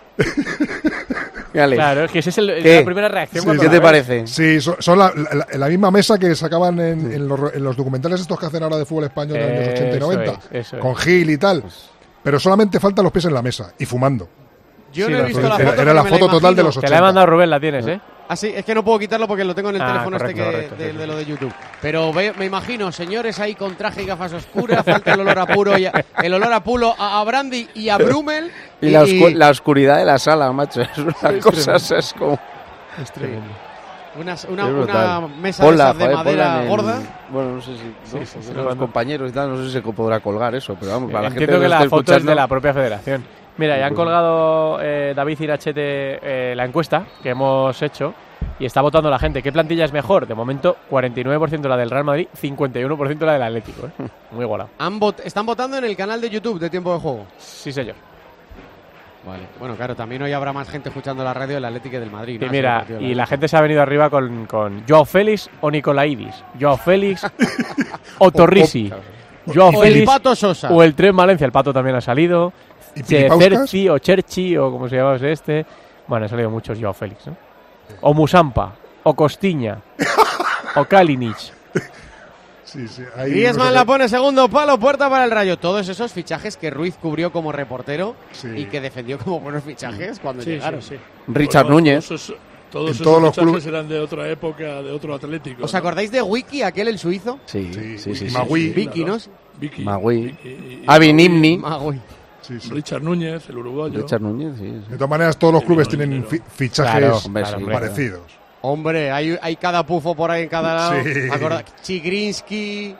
Claro, es que esa es la primera reacción. Sí, ¿qué te parece? Sí, son la misma mesa que sacaban en los documentales estos que hacen ahora de fútbol español de los años 80 y 90, con Gil y tal. Pero solamente faltan los pies en la mesa y fumando. Yo no he visto la foto. Era la foto total de los 80. Te la he mandado Rubén, la tienes, ¿eh? Ah, sí, es que no puedo quitarlo porque lo tengo en el teléfono correcto, de lo de YouTube. Pero me imagino, señores ahí con traje y gafas oscuras, falta el olor a puro, el olor a pulo a Brandy y a Brummel. Y la oscuridad de la sala, macho. Es una cosa, es como... Es tremendo. Una mesa de madera gorda. Bueno, no sé si los compañeros y tal, no sé si se podrá colgar eso, pero vamos, para la gente entiendo que la foto es de la escuchando... propia federación. Mira, ya han colgado David Irachete la encuesta que hemos hecho y está votando la gente. ¿Qué plantilla es mejor? De momento, 49% la del Real Madrid, 51% la del Atlético. Muy igualado. Están votando en el canal de YouTube de Tiempo de Juego. Sí, señor. Vale. Bueno, claro, también hoy habrá más gente escuchando la radio del Atlético y del Madrid, ¿no? Y mira, y la gente se ha venido arriba con Joao Félix o Nicolaidis. Joao Félix o Torrisi. Joao Félix el Pato Sosa. O el Tren Valencia. El Pato también ha salido. Cerci o Cherchi o como se llamaba este. Bueno, han salido muchos Joao Félix, ¿no? O Musampa, o Costiña, o Kalinic. Sí, Griezmann la pone segundo palo, puerta para el Rayo. Todos esos fichajes que Ruiz cubrió como reportero y que defendió como buenos fichajes cuando llegaron. Sí. Richard Núñez. Todos esos fichajes eran de otra época, de otro Atlético. ¿Os acordáis de Wiki, aquel el suizo? Sí. Magui. Vicky, ¿no? Magui. Avi Nimni. Magui. Sí. Richard Núñez, el uruguayo. Richard Núñez, sí. De todas maneras, todos los clubes tienen fichajes parecidos. Hombre, hay cada pufo por ahí en cada lado. Sí. Chigrinsky,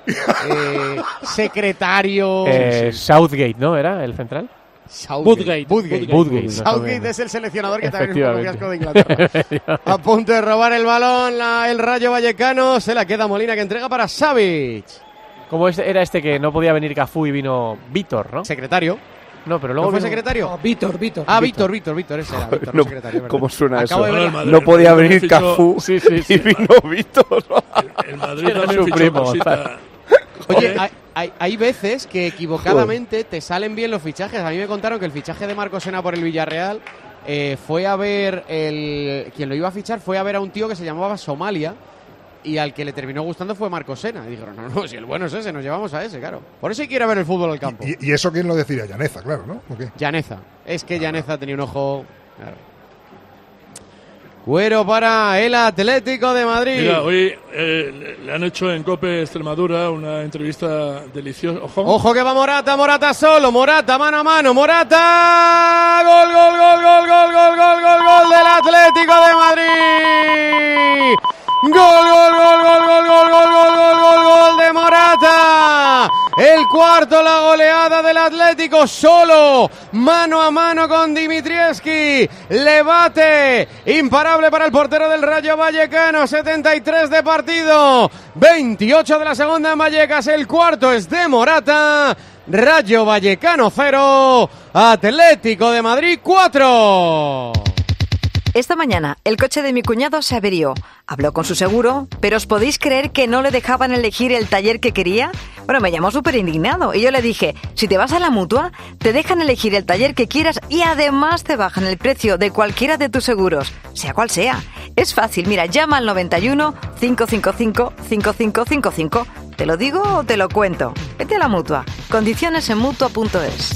secretario. Southgate, ¿no? ¿Era el central? Southgate. Southgate es el seleccionador que también es un poco fiasco de Inglaterra. A punto de robar el balón, el Rayo Vallecano. Se la queda Molina, que entrega para Savic. ¿Cómo era este que no podía venir Cafú y vino Vítor, no? Secretario. No, pero luego ¿No fue secretario? No, Vítor. Ah, Vítor, ese era. Vítor, no secretario. ¿Cómo suena Acabo eso? de No podía venir Cafú y vino Vítor. El Madrid también fichó cosita. Oye, hay veces que equivocadamente te salen bien los fichajes. A mí me contaron que el fichaje de Marco Sena por el Villarreal fue a ver quien lo iba a fichar fue a ver a un tío que se llamaba Somalia. Y al que le terminó gustando fue Marco Sena. Y dijeron, no, si el bueno es ese, nos llevamos a ese, claro. Por eso hay que ir a ver el fútbol al campo. ¿Y eso quién lo deciría? Llaneza, claro, ¿no? ¿O qué? Llaneza. Es que Llaneza tenía un ojo... Claro. Cuero para el Atlético de Madrid. Mira, hoy le han hecho en COPE Extremadura una entrevista deliciosa. Ojo que va Morata solo, Morata mano a mano, Morata, gol del Atlético de Madrid. Gol de Morata. El cuarto, la goleada del Atlético, solo, mano a mano con Dimitrievski. Le bate, imparable para el portero del Rayo Vallecano, 73 de partido, 28 de la segunda en Vallecas, el cuarto es de Morata. Rayo Vallecano 0, Atlético de Madrid 4. Esta mañana el coche de mi cuñado se averió. Habló con su seguro, pero ¿os podéis creer que no le dejaban elegir el taller que quería? Bueno, me llamó súper indignado y yo le dije, si te vas a la Mutua, te dejan elegir el taller que quieras y además te bajan el precio de cualquiera de tus seguros, sea cual sea. Es fácil, mira, llama al 91 555 5555. ¿Te lo digo o te lo cuento? Vete a la Mutua. Condiciones en Mutua.es.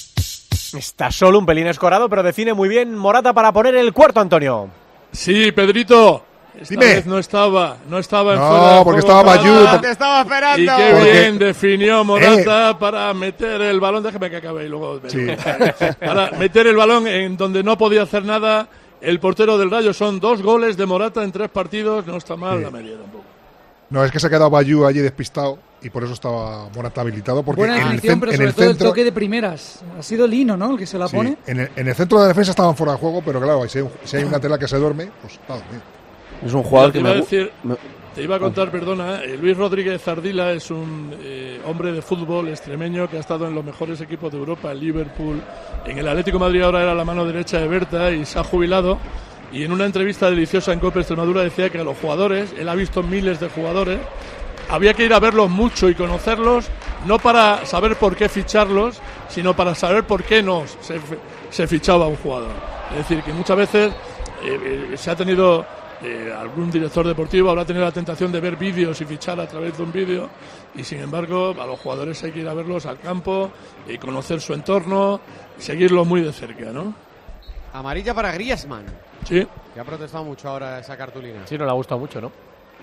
Está solo un pelín escorado, pero define muy bien Morata para poner el cuarto, Antonio. Sí, Pedrito. Esta vez no estaba en fuera de porque juego. estaba Bayú. Te estaba esperando. Y qué bien definió Morata para meter el balón. Déjeme que acabe y luego... Sí. Para meter el balón en donde no podía hacer nada el portero del Rayo. Son 2 goles de Morata en 3 partidos. No está mal la media tampoco. No, es que se ha quedado Bayú allí despistado y por eso estaba Morata habilitado. Porque buena definición, pero sobre todo el toque de primeras. Ha sido Lino, ¿no?, el que se la pone. En el centro de defensa estaban fuera de juego, pero claro, si hay una tela que se duerme, pues está dormido. Es un jugador que te iba a contar, perdona, Luis Rodríguez Ardila es un hombre de fútbol extremeño que ha estado en los mejores equipos de Europa, en Liverpool, en el Atlético de Madrid ahora era la mano derecha de Berta y se ha jubilado. Y en una entrevista deliciosa en COPE Extremadura decía que a los jugadores, él ha visto miles de jugadores, había que ir a verlos mucho y conocerlos, no para saber por qué ficharlos, sino para saber por qué no se fichaba un jugador. Es decir, que muchas veces se ha tenido algún director deportivo, habrá tenido la tentación de ver vídeos y fichar a través de un vídeo, y sin embargo a los jugadores hay que ir a verlos al campo y conocer su entorno, seguirlos muy de cerca, ¿no? Amarilla para Griezmann. Sí. Que ha protestado mucho ahora esa cartulina. Sí, no le ha gustado mucho, ¿no?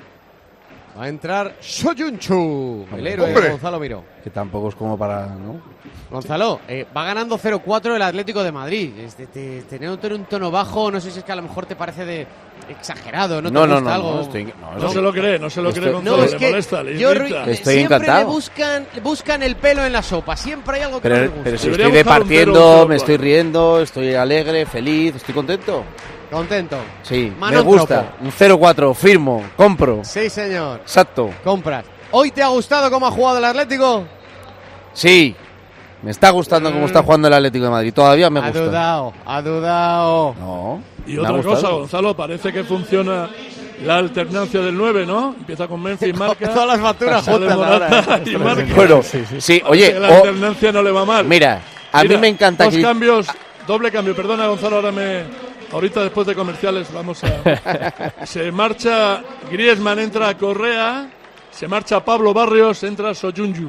Va a entrar Soyuncu, el héroe de Gonzalo Miró. Que tampoco es como para... ¿no? Gonzalo, va ganando 0-4 el Atlético de Madrid. Tener un tono bajo, no sé si es que a lo mejor te parece de exagerado, ¿no? ¿Te gusta algo? No se lo cree Gonzalo, no, es que le molesta, le estoy encantado. Le buscan el pelo en la sopa, siempre hay algo que no les gusta. Pero si estoy departiendo, me estoy riendo, estoy alegre, feliz, estoy contento. Contento. Sí, me gusta. Un 0-4, firmo, compro. Sí, señor. Exacto. Compras. ¿Hoy te ha gustado cómo ha jugado el Atlético? Sí. Me está gustando cómo está jugando el Atlético de Madrid. Todavía me gusta. Ha dudado. No. Y otra cosa, Gonzalo, parece que funciona la alternancia del 9, ¿no? Empieza con Memphis, marca. Todas las facturas juntas ahora. Y marca. Bueno, sí, oye. La alternancia no le va mal. Mira, mí me encanta dos cambios, doble cambio. Perdona, Gonzalo, ahorita después de comerciales vamos a... Se marcha Griezmann, entra Correa, se marcha Pablo Barrios, entra Soyuncu.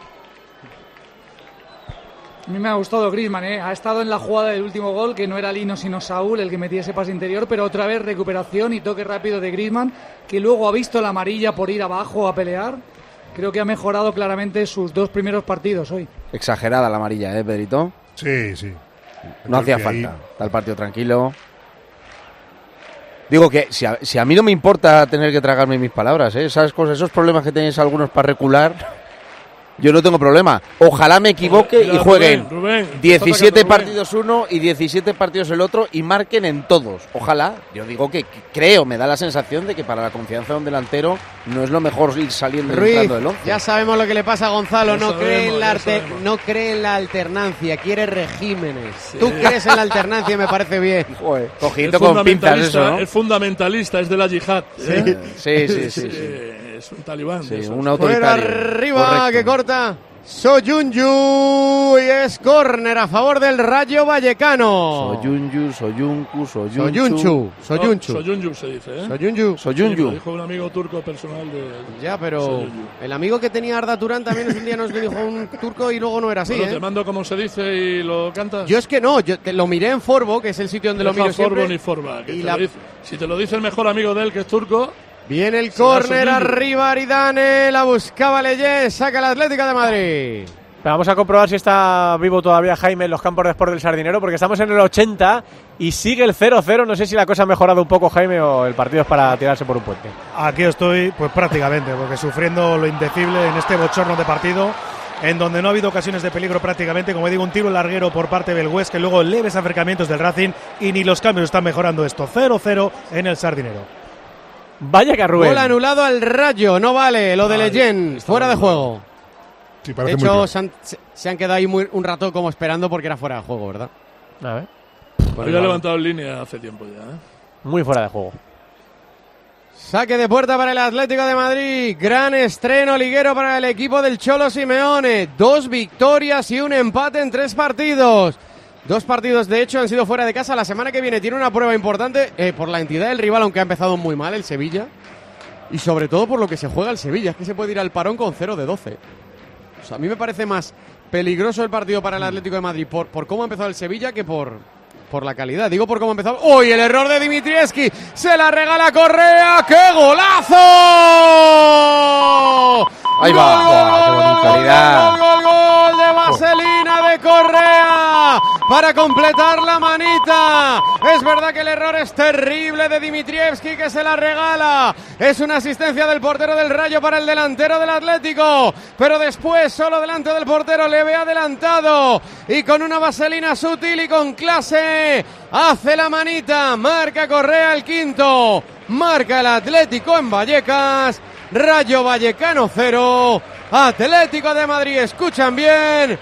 A mí me ha gustado Griezmann, ha estado en la jugada del último gol, que no era Lino sino Saúl el que metía ese pase interior, pero otra vez recuperación y toque rápido de Griezmann, que luego ha visto la amarilla por ir abajo a pelear. Creo que ha mejorado claramente sus 2 primeros partidos hoy. Exagerada la amarilla, Pedrito? Sí, sí. No hacía falta. Está el partido tranquilo. Digo que si a mí no me importa tener que tragarme mis palabras, esas cosas, esos problemas que tenéis algunos para recular, yo no tengo problema. Ojalá me equivoque y jueguen Rubén, 17 partidos uno y 17 partidos el otro y marquen en todos. Ojalá. Yo digo que creo, me da la sensación de que para la confianza de un delantero no es lo mejor ir saliendo y entrando del 11. Ya sabemos lo que le pasa a Gonzalo. No cree en la alternancia, quiere regímenes. Sí. Tú crees en la alternancia y me parece bien. Joder, cogito con pinzas eso, ¿no? Es fundamentalista, es de la yihad. Sí. Es un talibán. Sí, un autoritario. Fuera arriba, correcto. que corta Soyuncu, y es córner a favor del Rayo Vallecano. Soyuncu se dice, ¿eh? Soyuncu. Sí, lo dijo un amigo turco personal de... Ya, pero Soyuncu. El amigo que tenía Arda Turán también un día nos dijo un turco y luego no era así, bueno, te mando como se dice y lo cantas. Yo es que no, yo lo miré en Forbo, que es el sitio donde lo miro siempre. Forbo ni Forba. Si te lo dice el mejor amigo de él, que es turco... Viene el córner arriba, Aridane, la buscaba Leyes, saca la Atlética de Madrid. Pero vamos a comprobar si está vivo todavía Jaime en los campos de Sport del Sardinero, porque estamos en el 80 y sigue el 0-0. No sé si la cosa ha mejorado un poco, Jaime, o el partido es para tirarse por un puente. Aquí estoy, pues prácticamente, porque sufriendo lo indecible en este bochorno de partido, en donde no ha habido ocasiones de peligro prácticamente, como digo, un tiro larguero por parte del Huesca, que luego leves acercamientos del Racing, y ni los cambios están mejorando esto. 0-0 en el Sardinero. Vaya que Rubén. Gol anulado al Rayo, no vale, lo de Leyen, fuera de juego. Sí, de hecho, se han quedado ahí un rato como esperando porque era fuera de juego, ¿verdad? A ver. Había levantado en línea hace tiempo ya. Muy fuera de juego. Saque de puerta para el Atlético de Madrid. Gran estreno liguero para el equipo del Cholo Simeone. 2 victorias y un empate en 3 partidos. 2 partidos, de hecho, han sido fuera de casa. La semana que viene tiene una prueba importante por la entidad del rival, aunque ha empezado muy mal el Sevilla. Y sobre todo por lo que se juega el Sevilla. Es que se puede ir al parón con 0 de 12. O sea, a mí me parece más peligroso el partido para el Atlético de Madrid por cómo ha empezado el Sevilla que por la calidad. Digo por cómo ha empezado. ¡Uy! El error de Dimitrievski. Se la regala Correa. ¡Qué golazo! Ahí va. ¡Qué bonita! ¡Gol de Vaselina de Correa! Para completar la manita. Es verdad que el error es terrible de Dimitrievski, que se la regala. Es una asistencia del portero del Rayo para el delantero del Atlético. Pero después, solo delante del portero, le ve adelantado. Y con una vaselina sutil y con clase, hace la manita. Marca Correa el quinto. Marca el Atlético en Vallecas. Rayo Vallecano 0. Atlético de Madrid, escuchan bien,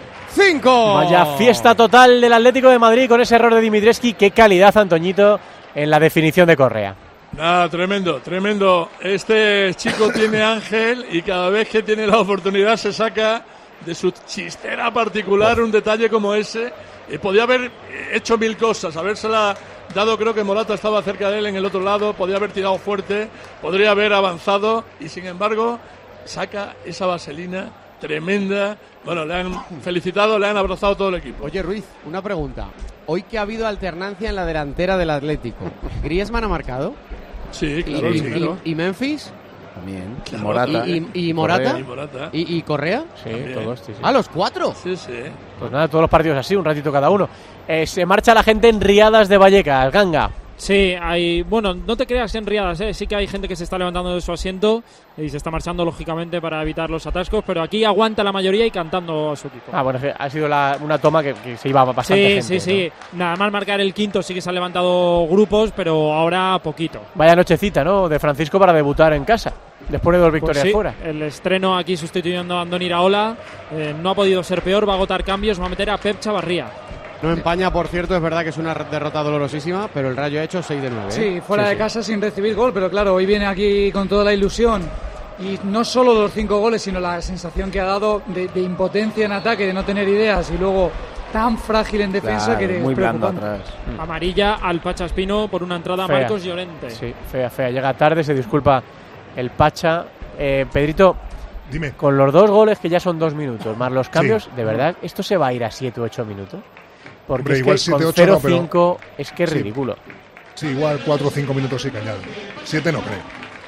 5. Vaya fiesta total del Atlético de Madrid con ese error de Dimitrievski. Qué calidad, Antoñito, en la definición de Correa. Nada, tremendo, tremendo. Este chico tiene ángel y cada vez que tiene la oportunidad se saca de su chistera particular un detalle como ese. Podía haber hecho 1000 cosas, habérsela dado, creo que Morata estaba cerca de él en el otro lado, podía haber tirado fuerte, podría haber avanzado y sin embargo saca esa vaselina tremenda. Bueno, le han felicitado, le han abrazado todo el equipo. Oye, Ruiz, una pregunta. Hoy que ha habido alternancia en la delantera del Atlético, ¿Griezmann ha marcado? Sí, claro. ¿Y Memphis? También. Claro. Morata. ¿Y Morata? ¿Y Correa? Sí, todos. Sí. ¿Ah, los 4? Sí, sí. Pues nada, todos los partidos así, un ratito cada uno. Se marcha la gente en riadas de Vallecas, Ganga. Sí, bueno, no te creas en riadas, sí que hay gente que se está levantando de su asiento y se está marchando lógicamente para evitar los atascos, pero aquí aguanta la mayoría y cantando a su equipo. Bueno, ha sido una toma que se iba bastante gente. Sí. Nada más marcar el quinto sí que se han levantado grupos, pero ahora poquito. Vaya nochecita, ¿no?, de Francisco para debutar en casa, después de 2 victorias fuera. El estreno aquí sustituyendo a Andoni Iraola no ha podido ser peor, va a agotar cambios, va a meter a Pep Chavarría. No empaña, por cierto, es verdad que es una derrota dolorosísima, pero el Rayo ha hecho 6 de 9. Sí, fuera de casa sin recibir gol, pero claro, hoy viene aquí con toda la ilusión. Y no solo los 5 goles, sino la sensación que ha dado de impotencia en ataque, de no tener ideas y luego tan frágil en defensa, que muy es blando preocupante. atrás. Amarilla al Pacha Espino por una entrada a Marcos Llorente. Sí, fea. Llega tarde, se disculpa el Pacha. Pedrito, dime. Con los 2 goles, que ya son 2 minutos, más los cambios, ¿de verdad esto se va a ir a 7 u 8 minutos? Porque hombre, igual es que 7, con 0-5 es que es ridículo. Sí, igual 4 o 5 minutos sí que añaden. 7 no creo.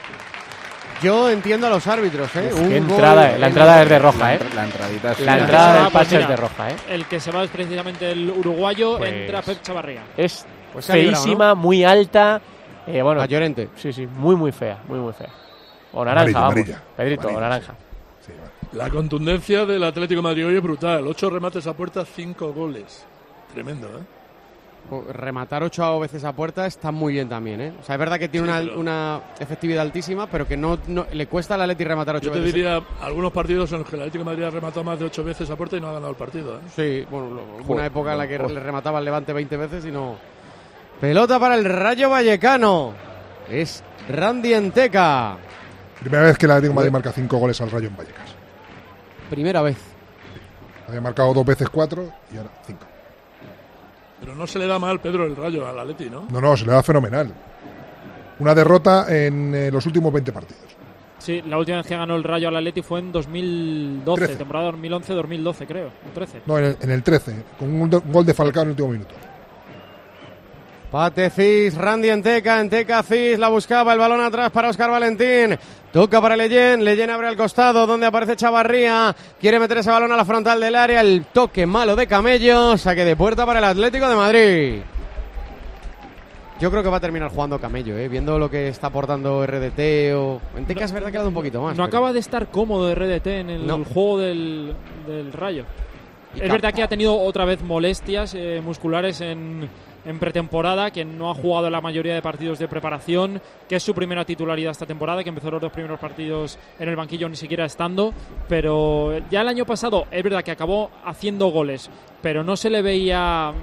Yo entiendo a los árbitros, La entrada es de roja, La entrada del Pacha es de roja, El que se va es precisamente el uruguayo, entra Pep Chavarría. Es feísima, librado, ¿no? Muy alta. Bueno, a Llorente. Sí, muy fea. O naranja, amarilla. Pedrito, o naranja. Sí, vale. La contundencia del Atlético de Madrid hoy es brutal. 8 remates a puerta, 5 goles. Tremendo, Rematar 8 veces a puerta está muy bien también, O sea, es verdad que tiene una efectividad altísima, pero que no le cuesta al Atleti rematar 8 veces. Yo te diría algunos partidos en los que el Atlético de Madrid ha rematado más de 8 veces a puerta y no ha ganado el partido, Sí, bueno, hubo una época en la que le remataba el Levante 20 veces y no. Pelota para el Rayo Vallecano. Es Randy Enteca. Primera vez que el Atlético de Madrid marca 5 goles al Rayo en Vallecas. Primera vez. Había marcado 2 veces 4 y ahora 5. Pero no se le da mal, Pedro, el Rayo al Atleti, ¿no? No, se le da fenomenal. Una derrota en los últimos 20 partidos. Sí, la última vez que ganó el Rayo al Atleti fue en 2012, 13. Temporada 2011-2012, creo, o 13. No, en el 13, con un gol de Falcao en el último minuto. Pate Cis, Randy Enteca Cis, la buscaba, el balón atrás para Óscar Valentín, toca para Leyen abre al costado, donde aparece Chavarría, quiere meter ese balón a la frontal del área, el toque malo de Camello, saque de puerta para el Atlético de Madrid. Yo creo que va a terminar jugando Camello, viendo lo que está aportando RDT o... Enteca es verdad que ha dado un poquito más. No acaba de estar cómodo RDT en el juego del Rayo. Es verdad que ha tenido otra vez molestias musculares en pretemporada, que no ha jugado la mayoría de partidos de preparación, que es su primera titularidad esta temporada, que empezó los 2 primeros partidos en el banquillo ni siquiera estando, pero ya el año pasado es verdad que acabó haciendo goles, pero no se le veía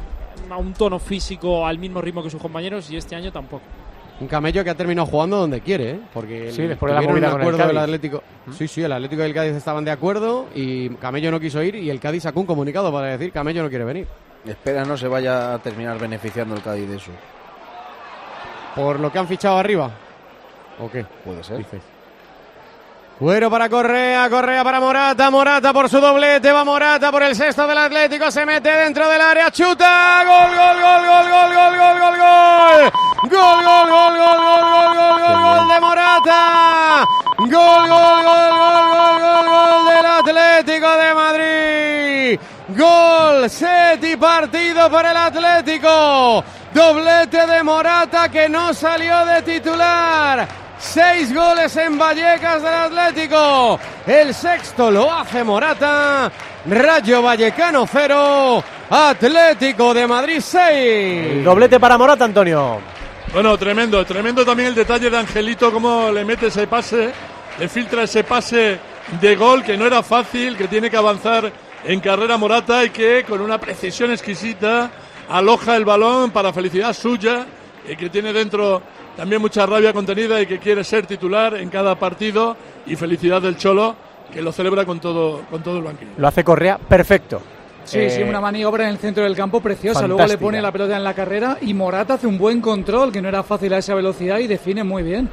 a un tono físico al mismo ritmo que sus compañeros y este año tampoco. Un Camello que ha terminado jugando donde quiere, ¿eh? Porque sí, después de la movida con el Cádiz. Del Atlético. Sí, el Atlético y el Cádiz estaban de acuerdo y Camello no quiso ir y el Cádiz sacó un comunicado para decir Camello no quiere venir. Espera, no se vaya a terminar beneficiando el Cádiz de eso. ¿Por lo que han fichado arriba? ¿O qué? Puede ser. Dices. Cuero para Correa, Correa para Morata, Morata por su doblete, va Morata por el sexto del Atlético, se mete dentro del área, chuta, gol, gol, gol, gol, gol, gol, gol, gol, gol, gol, gol, gol, gol, gol, gol, gol, gol de Morata, gol, gol, gol, gol, gol, gol, gol del Atlético de Madrid, gol, set y partido para el Atlético, doblete de Morata que no salió de titular. 6 goles en Vallecas del Atlético. El sexto lo hace Morata. Rayo Vallecano 0. Atlético de Madrid 6. El doblete para Morata, Antonio. Bueno, tremendo también el detalle de Angelito, cómo le mete ese pase, le filtra ese pase de gol que no era fácil, que tiene que avanzar en carrera Morata y que con una precisión exquisita aloja el balón para felicidad suya y que tiene dentro también mucha rabia contenida y que quiere ser titular en cada partido y felicidad del Cholo que lo celebra con todo el banquillo. Lo hace Correa perfecto. Sí, una maniobra en el centro del campo preciosa. Fantástica. Luego le pone la pelota en la carrera y Morata hace un buen control, que no era fácil a esa velocidad y define muy bien.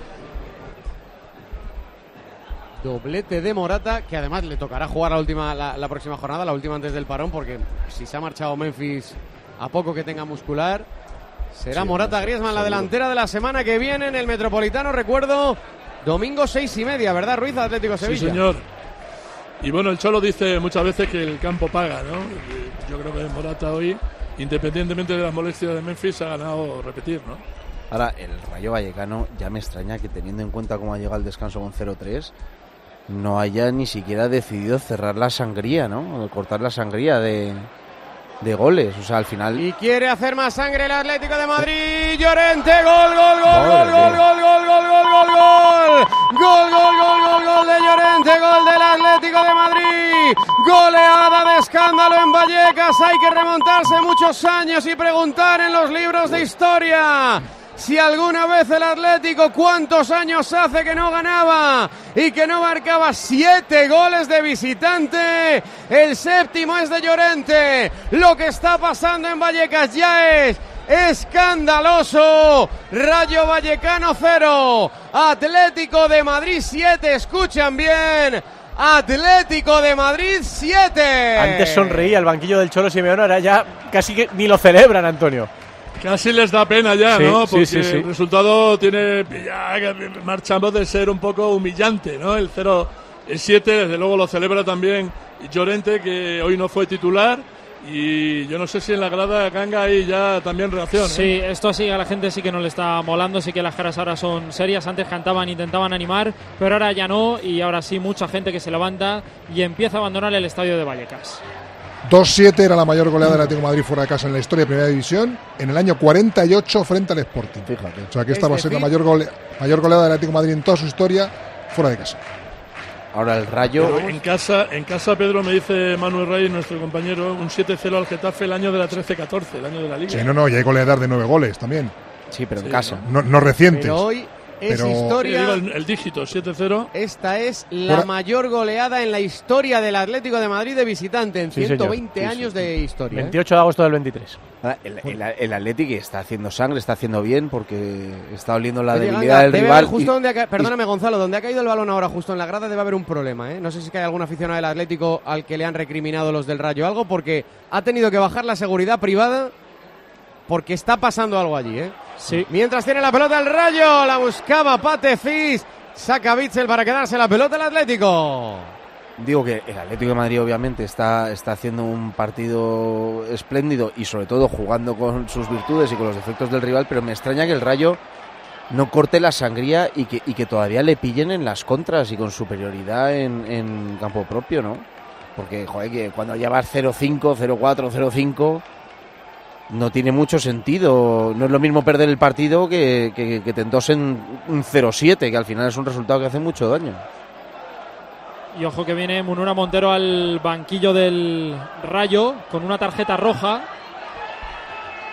Doblete de Morata, que además le tocará jugar la próxima jornada, la última antes del parón, porque si se ha marchado Memphis a poco que tenga muscular, será Morata Griezmann la delantera de la semana que viene en el Metropolitano. Recuerdo, domingo 6:30, ¿verdad, Ruiz? Atlético Sevilla. Sí, señor. Y bueno, el Cholo dice muchas veces que el campo paga, ¿no? Yo creo que Morata hoy, independientemente de las molestias de Memphis, ha ganado repetir, ¿no? Ahora, el Rayo Vallecano ya me extraña que, teniendo en cuenta cómo ha llegado el descanso con 0-3, no haya ni siquiera decidido cerrar la sangría, ¿no? Cortar la sangría de goles, o sea, al final. Y quiere hacer más sangre el Atlético de Madrid. Llorente, gol, gol, gol, gol, gol, gol, gol, gol, gol, gol, gol. Gol, gol, gol, gol, gol de Llorente, gol del Atlético de Madrid. Goleada de escándalo en Vallecas. Hay que remontarse muchos años y preguntar en los libros de historia si alguna vez el Atlético, cuántos años hace que no ganaba y que no marcaba 7 goles de visitante. El séptimo es de Llorente. Lo que está pasando en Vallecas ya es escandaloso. Rayo Vallecano 0, Atlético de Madrid 7. Escuchan bien, Atlético de Madrid 7. Antes sonreía el banquillo del Cholo Simeone, ahora ya casi que ni lo celebran, Antonio. Casi les da pena ya, sí, ¿no? Porque sí. el resultado tiene ya marchamos de ser un poco humillante, ¿no? El 0-7, desde luego lo celebra también Llorente, que hoy no fue titular. Y yo no sé si en la grada Ganga hay ya también reacción. Sí, esto sí, a la gente sí que no le está molando, sí que las caras ahora son serias. Antes cantaban, intentaban animar, pero ahora ya no. Y ahora sí, mucha gente que se levanta y empieza a abandonar el estadio de Vallecas. 2-7 era la mayor goleada del Atlético de Madrid fuera de casa en la historia de Primera División, en el año 48 frente al Sporting. Fíjate. O sea que esta va a ser la mayor goleada del Atlético de Madrid en toda su historia fuera de casa. Ahora el Rayo. En casa, Pedro, me dice Manuel Reyes, nuestro compañero, un 7-0 al Getafe el año de la 13-14, el año de la Liga. Sí, no, y hay goleadas de 9 goles también. Sí, pero en casa. No recientes. Pero hoy es historia. El dígito, 7-0. Esta es la mayor goleada en la historia del Atlético de Madrid de visitante en 120 años de historia. 28 de agosto del 23. El Atlético está haciendo sangre, está haciendo bien porque está oliendo la debilidad del rival. Perdóname, Gonzalo, donde ha caído el balón ahora justo en la grada debe haber un problema, ¿eh? No sé si hay algún aficionado del Atlético al que le han recriminado los del Rayo algo, porque ha tenido que bajar la seguridad privada porque está pasando algo allí, ¿eh? Sí. Mientras tiene la pelota el Rayo, la buscaba Patefis, saca Bitzel para quedarse la pelota el Atlético. Digo que el Atlético de Madrid obviamente está haciendo un partido espléndido y sobre todo jugando con sus virtudes y con los defectos del rival, pero me extraña que el Rayo no corte la sangría y que todavía le pillen en las contras y con superioridad en campo propio, ¿no? Porque, joder, que cuando ya vas 0-5, 0-4, 0-5... no tiene mucho sentido. No es lo mismo perder el partido que te endosen un 0-7, que al final es un resultado que hace mucho daño. Y ojo que viene Munura Montero al banquillo del Rayo con una tarjeta roja.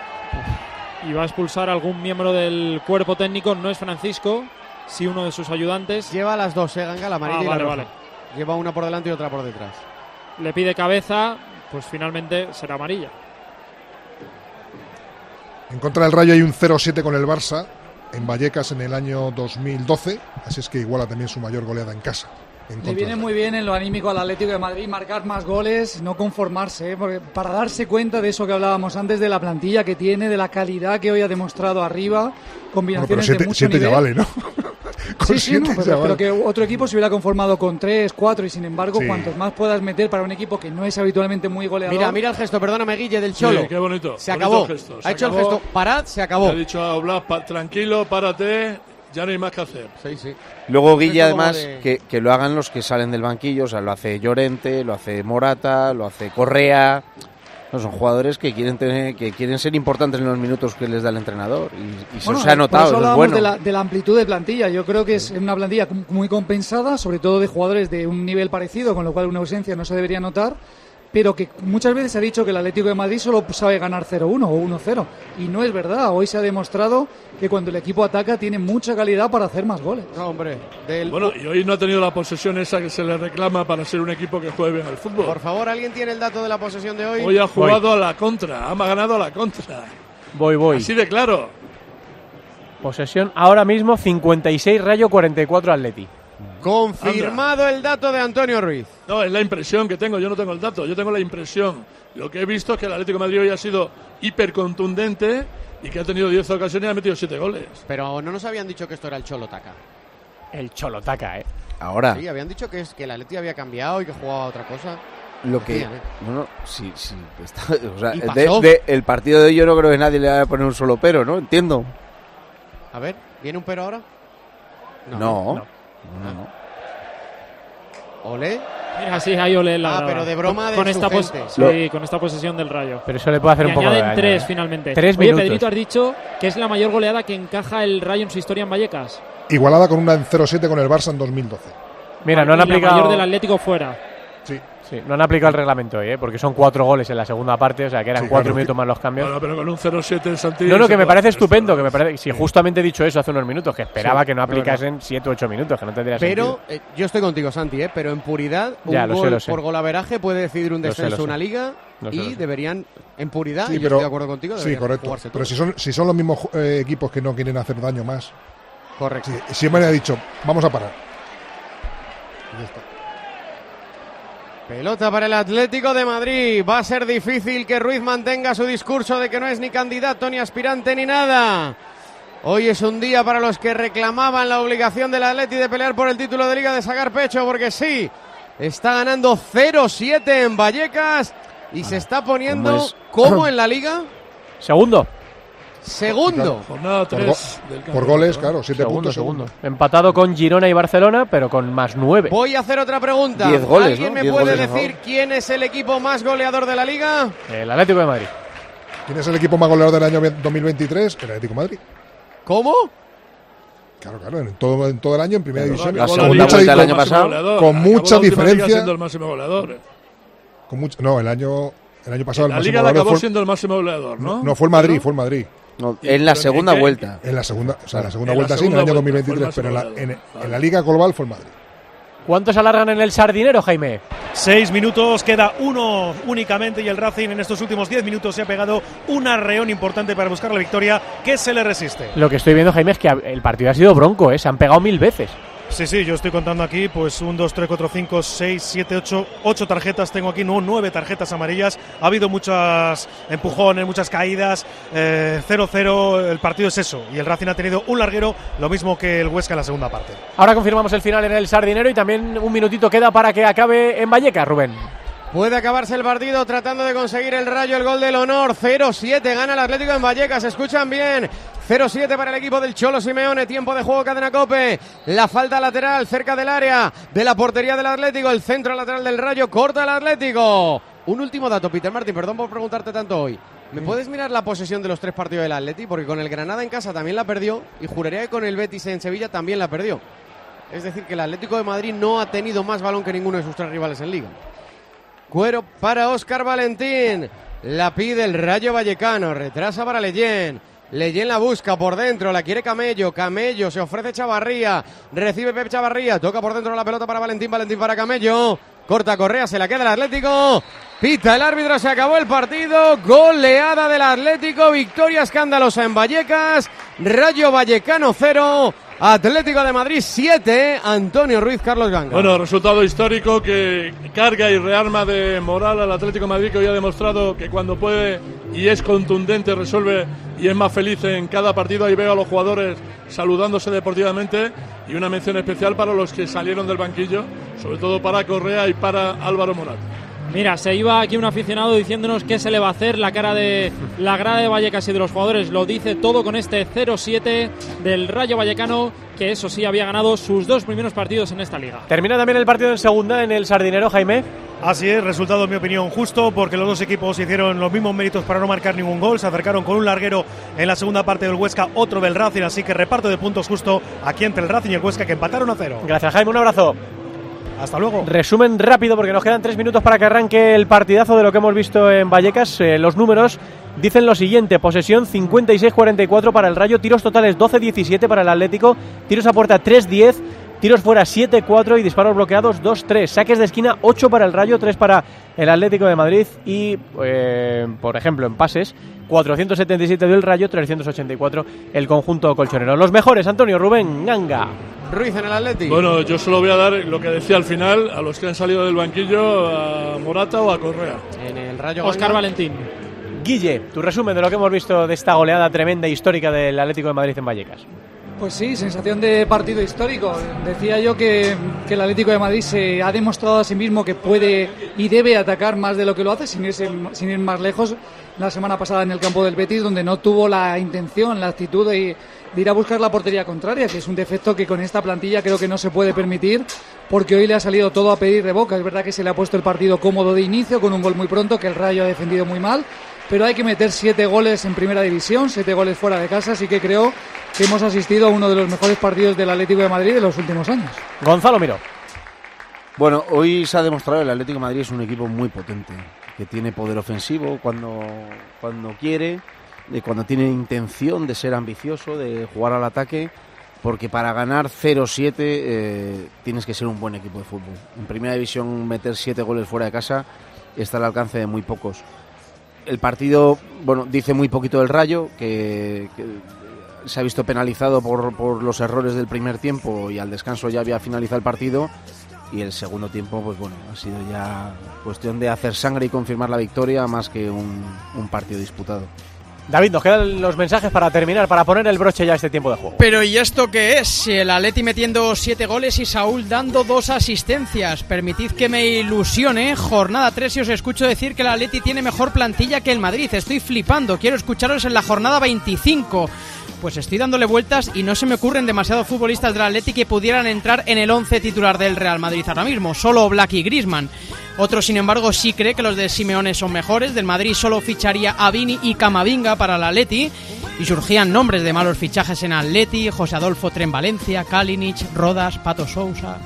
y va a expulsar a algún miembro del cuerpo técnico. No es Francisco, sí uno de sus ayudantes. Lleva las dos, Ganga, la amarilla y la roja. Vale. Lleva una por delante y otra por detrás. Le pide cabeza, pues finalmente será amarilla. En contra del Rayo hay un 0-7 con el Barça en Vallecas en el año 2012, así es que iguala también su mayor goleada en casa. Le viene muy bien en lo anímico al Atlético de Madrid marcar más goles, no conformarse, porque para darse cuenta de eso que hablábamos antes, de la plantilla que tiene, de la calidad que hoy ha demostrado arriba, combinaciones de mucho siete nivel. Ya vale, ¿no? Sí, no, pero que otro equipo se hubiera conformado con 3, 4 y sin embargo cuantos más puedas meter para un equipo que no es habitualmente muy goleador. Mira el gesto, perdóname Guille, del Cholo. Sí, qué bonito. Se acabó. Gesto, ha hecho el gesto, parad, se acabó. Le ha dicho a Oblak, tranquilo, párate, ya no hay más que hacer. Sí. Luego Guille, además, que lo hagan los que salen del banquillo, o sea, lo hace Llorente, lo hace Morata, lo hace Correa. No, son jugadores que quieren ser importantes en los minutos que les da el entrenador y eso se ha notado. Por eso hablábamos es bueno. de la amplitud de plantilla. Yo creo que es una plantilla muy compensada, sobre todo de jugadores de un nivel parecido, con lo cual una ausencia no se debería notar, pero que muchas veces se ha dicho que el Atlético de Madrid solo sabe ganar 0-1 o 1-0 y no es verdad. Hoy se ha demostrado que cuando el equipo ataca tiene mucha calidad para hacer más goles. No, hombre. Bueno, y hoy no ha tenido la posesión esa que se le reclama para ser un equipo que juegue bien al fútbol. Por favor, ¿alguien tiene el dato de la posesión de hoy? Hoy ha jugado a la contra, ha ganado a la contra. Voy. Así de claro. Posesión ahora mismo 56 Rayo, 44 Atleti. Confirmado el dato de Antonio Ruiz. No, es la impresión que tengo, yo no tengo el dato, yo tengo la impresión. Lo que he visto es que el Atlético de Madrid hoy ha sido hipercontundente y que ha tenido 10 ocasiones y ha metido 7 goles. Pero no nos habían dicho que esto era el Cholo-Taka. El Cholo-Taka, Ahora. Sí, habían dicho que el Atleti había cambiado y que jugaba a otra cosa. Lo que... Decían, sí. O sea, el partido de hoy yo no creo que nadie le vaya a poner un solo pero, ¿no? Entiendo. A ver, ¿viene un pero ahora? No. ¿Ole? Mira, sí, hay Ole en la grada. Pero de broma con de esta su gente. Sí, con esta posesión del Rayo. Pero eso le puede hacer un poco de daño. 3 finalmente. 3 Oye, minutos. Pedrito, has dicho que es la mayor goleada que encaja el Rayo en su historia en Vallecas. Igualada con una en 0-7 con el Barça en 2012. Mira, no han aplicado... La mayor del Atlético fuera. Sí, no han aplicado el reglamento hoy, porque son 4 goles en la segunda parte, o sea que eran 4 minutos más los cambios. Bueno, pero con un 0-7 en Santiago. No, que me parece estupendo, que me parece, si justamente he dicho eso hace unos minutos, que esperaba que no aplicasen 7 o 8 minutos, que no tendría sentido. Pero yo estoy contigo, Santi, pero en puridad, lo gol sé. por golaveraje puede decidir un descenso de una liga y deberían, en puridad, y yo estoy de acuerdo contigo, deberían jugarse todo. Pero si son los mismos equipos que no quieren hacer daño más. Correcto. Siempre ha dicho, vamos a parar. Ya está. Pelota para el Atlético de Madrid. Va a ser difícil que Ruiz mantenga su discurso de que no es ni candidato, ni aspirante, ni nada. Hoy es un día para los que reclamaban la obligación del Atleti de pelear por el título de Liga, de sacar pecho, porque sí, está ganando 0-7 en Vallecas y se está poniendo ¿cómo en la Liga? Segundo. Jornada 3 por goles, claro, 7 puntos. Segundo. Empatado con Girona y Barcelona, pero con más 9. Voy a hacer otra pregunta. 10 goles, ¿Alguien me 10 puede goles, decir quién es el equipo más goleador de la Liga? El Atlético de Madrid. ¿Quién es el equipo más goleador del año 2023? El Atlético de Madrid. ¿Cómo? Claro, en todo el año en primera división. La segunda vuelta del año pasado. Con mucha diferencia. Siendo el máximo goleador. No, el año pasado la Liga la acabó siendo el máximo goleador, ¿no? No, fue el Madrid. No, en la segunda vuelta. En la segunda vuelta sí, en el año 2023, pero en la Liga global fue el Madrid. ¿Cuántos alargan en el Sardinero, Jaime? 6 minutos, queda uno únicamente y el Racing en estos últimos 10 minutos se ha pegado un arreón importante para buscar la victoria que se le resiste. Lo que estoy viendo, Jaime, es que el partido ha sido bronco, se han pegado 1000 veces. Sí, yo estoy contando aquí, pues 1, 2, 3, 4, 5, 6, 7, 8 tarjetas tengo aquí, 9 tarjetas amarillas. Ha habido muchos empujones, muchas caídas, 0-0, el partido es eso. Y el Racing ha tenido un larguero, lo mismo que el Huesca en la segunda parte. Ahora confirmamos el final en el Sardinero y también un minutito queda para que acabe en Vallecas, Rubén. Puede acabarse el partido tratando de conseguir el Rayo el gol del honor. 0-7 gana el Atlético en Vallecas. Escuchan bien. 0-7 para el equipo del Cholo Simeone. Tiempo de juego, Cadena COPE. La falta lateral cerca del área de la portería del Atlético. El centro lateral del Rayo corta el Atlético. Un último dato, Peter Martín. Perdón por preguntarte tanto hoy. ¿Me puedes mirar la posesión de los 3 partidos del Atlético? Porque con el Granada en casa también la perdió. Y juraría que con el Betis en Sevilla también la perdió. Es decir, que el Atlético de Madrid no ha tenido más balón que ninguno de sus 3 rivales en Liga. Cuero para Óscar Valentín. La pide el Rayo Vallecano. Retrasa para Leyen. Leyen la busca por dentro, la quiere Camello, Camello, se ofrece Chavarría, recibe Pep Chavarría, toca por dentro la pelota para Valentín, Valentín para Camello, corta Correa, se la queda el Atlético, pita el árbitro, se acabó el partido, goleada del Atlético, victoria escandalosa en Vallecas, Rayo Vallecano 0, Atlético de Madrid 7, Antonio Ruiz, Carlos Ganga. Bueno, resultado histórico que carga y rearma de moral al Atlético de Madrid, que hoy ha demostrado que cuando puede y es contundente resuelve y es más feliz en cada partido. Ahí veo a los jugadores saludándose deportivamente, y una mención especial para los que salieron del banquillo, sobre todo para Correa y para Álvaro Morata. Mira, se iba aquí un aficionado diciéndonos qué se le va a hacer. La cara de la grada de Vallecas y de los jugadores lo dice todo con este 0-7 del Rayo Vallecano, que eso sí había ganado sus 2 primeros partidos en esta liga. Termina también el partido en segunda en el Sardinero, Jaime. Así es, resultado en mi opinión justo, porque los dos equipos hicieron los mismos méritos para no marcar ningún gol. Se acercaron con un larguero en la segunda parte del Huesca, otro del Racing, así que reparto de puntos justo aquí entre el Racing y el Huesca, que empataron a 0. Gracias, Jaime, un abrazo. Hasta luego. Resumen rápido porque nos quedan 3 minutos para que arranque el partidazo de lo que hemos visto en Vallecas. Los números dicen lo siguiente: posesión 56-44 para el Rayo, tiros totales 12-17 para el Atlético, tiros a puerta 3-10, tiros fuera 7-4 y disparos bloqueados 2-3. Saques de esquina 8 para el Rayo, 3 para el Atlético de Madrid y, por ejemplo, en pases 477 del Rayo, 384 el conjunto colchonero. Los mejores, Antonio, Rubén, Ganga. Ruiz en el Atlético. Bueno, yo solo voy a dar lo que decía al final a los que han salido del banquillo, a Morata o a Correa. En el Rayo Óscar Valentín. Guille, tu resumen de lo que hemos visto de esta goleada tremenda e histórica del Atlético de Madrid en Vallecas. Pues sí, sensación de partido histórico. Decía yo que el Atlético de Madrid se ha demostrado a sí mismo que puede y debe atacar más de lo que lo hace, sin ir más lejos. La semana pasada en el campo del Betis, donde no tuvo la intención, la actitud de ir a buscar la portería contraria, que es un defecto que con esta plantilla creo que no se puede permitir, porque hoy le ha salido todo a pedir de boca. Es verdad que se le ha puesto el partido cómodo de inicio, con un gol muy pronto, que el Rayo ha defendido muy mal, pero hay que meter 7 goles en primera división, 7 goles fuera de casa, así que creo que hemos asistido a uno de los mejores partidos del Atlético de Madrid de los últimos años. Gonzalo Miró. Bueno, hoy se ha demostrado que el Atlético de Madrid es un equipo muy potente, que tiene poder ofensivo cuando quiere, cuando tiene intención de ser ambicioso, de jugar al ataque, porque para ganar 0-7 tienes que ser un buen equipo de fútbol. En primera división meter 7 goles fuera de casa está al alcance de muy pocos. El partido, bueno, dice muy poquito del Rayo, que se ha visto penalizado por los errores del primer tiempo y al descanso ya había finalizado el partido, y el segundo tiempo, pues bueno, ha sido ya cuestión de hacer sangre y confirmar la victoria más que un partido disputado. David, nos quedan los mensajes para terminar, para poner el broche ya a este tiempo de juego. Pero ¿y esto qué es? El Atleti metiendo 7 goles y Saúl dando 2 asistencias. Permitid que me ilusione. Jornada 3 y os escucho decir que el Atleti tiene mejor plantilla que el Madrid. Estoy flipando. Quiero escucharos en la jornada 25. Pues estoy dándole vueltas y no se me ocurren demasiados futbolistas del Atleti que pudieran entrar en el 11 titular del Real Madrid ahora mismo. Solo Oblak y Griezmann. Otro, sin embargo, sí cree que los de Simeone son mejores. Del Madrid solo ficharía a Vini y Camavinga para el Atleti. Y surgían nombres de malos fichajes en Atleti: José Adolfo Tren Valencia, Kalinic, Rodas, Pato Sousa.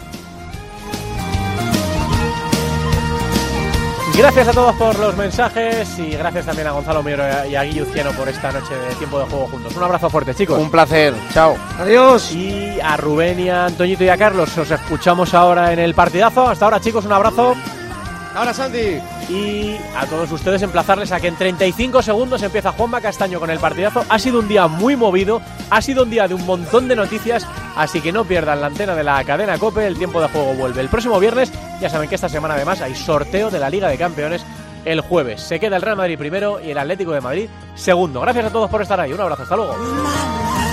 Gracias a todos por los mensajes y gracias también a Gonzalo Miero y a Guillo Cieno por esta noche de tiempo de juego juntos. Un abrazo fuerte, chicos. Un placer, chao. Adiós. Y a Rubén y a Antoñito y a Carlos os escuchamos ahora en el partidazo. Hasta ahora, chicos, un abrazo. Ahora, Santi. Y a todos ustedes emplazarles a que en 35 segundos empieza Juanma Castaño con el partidazo. Ha sido un día muy movido, ha sido un día de un montón de noticias, así que no pierdan la antena de la cadena COPE. El tiempo de juego vuelve el próximo viernes. Ya saben que esta semana además hay sorteo de la Liga de Campeones el jueves. Se queda el Real Madrid primero y el Atlético de Madrid segundo. Gracias a todos por estar ahí. Un abrazo, hasta luego.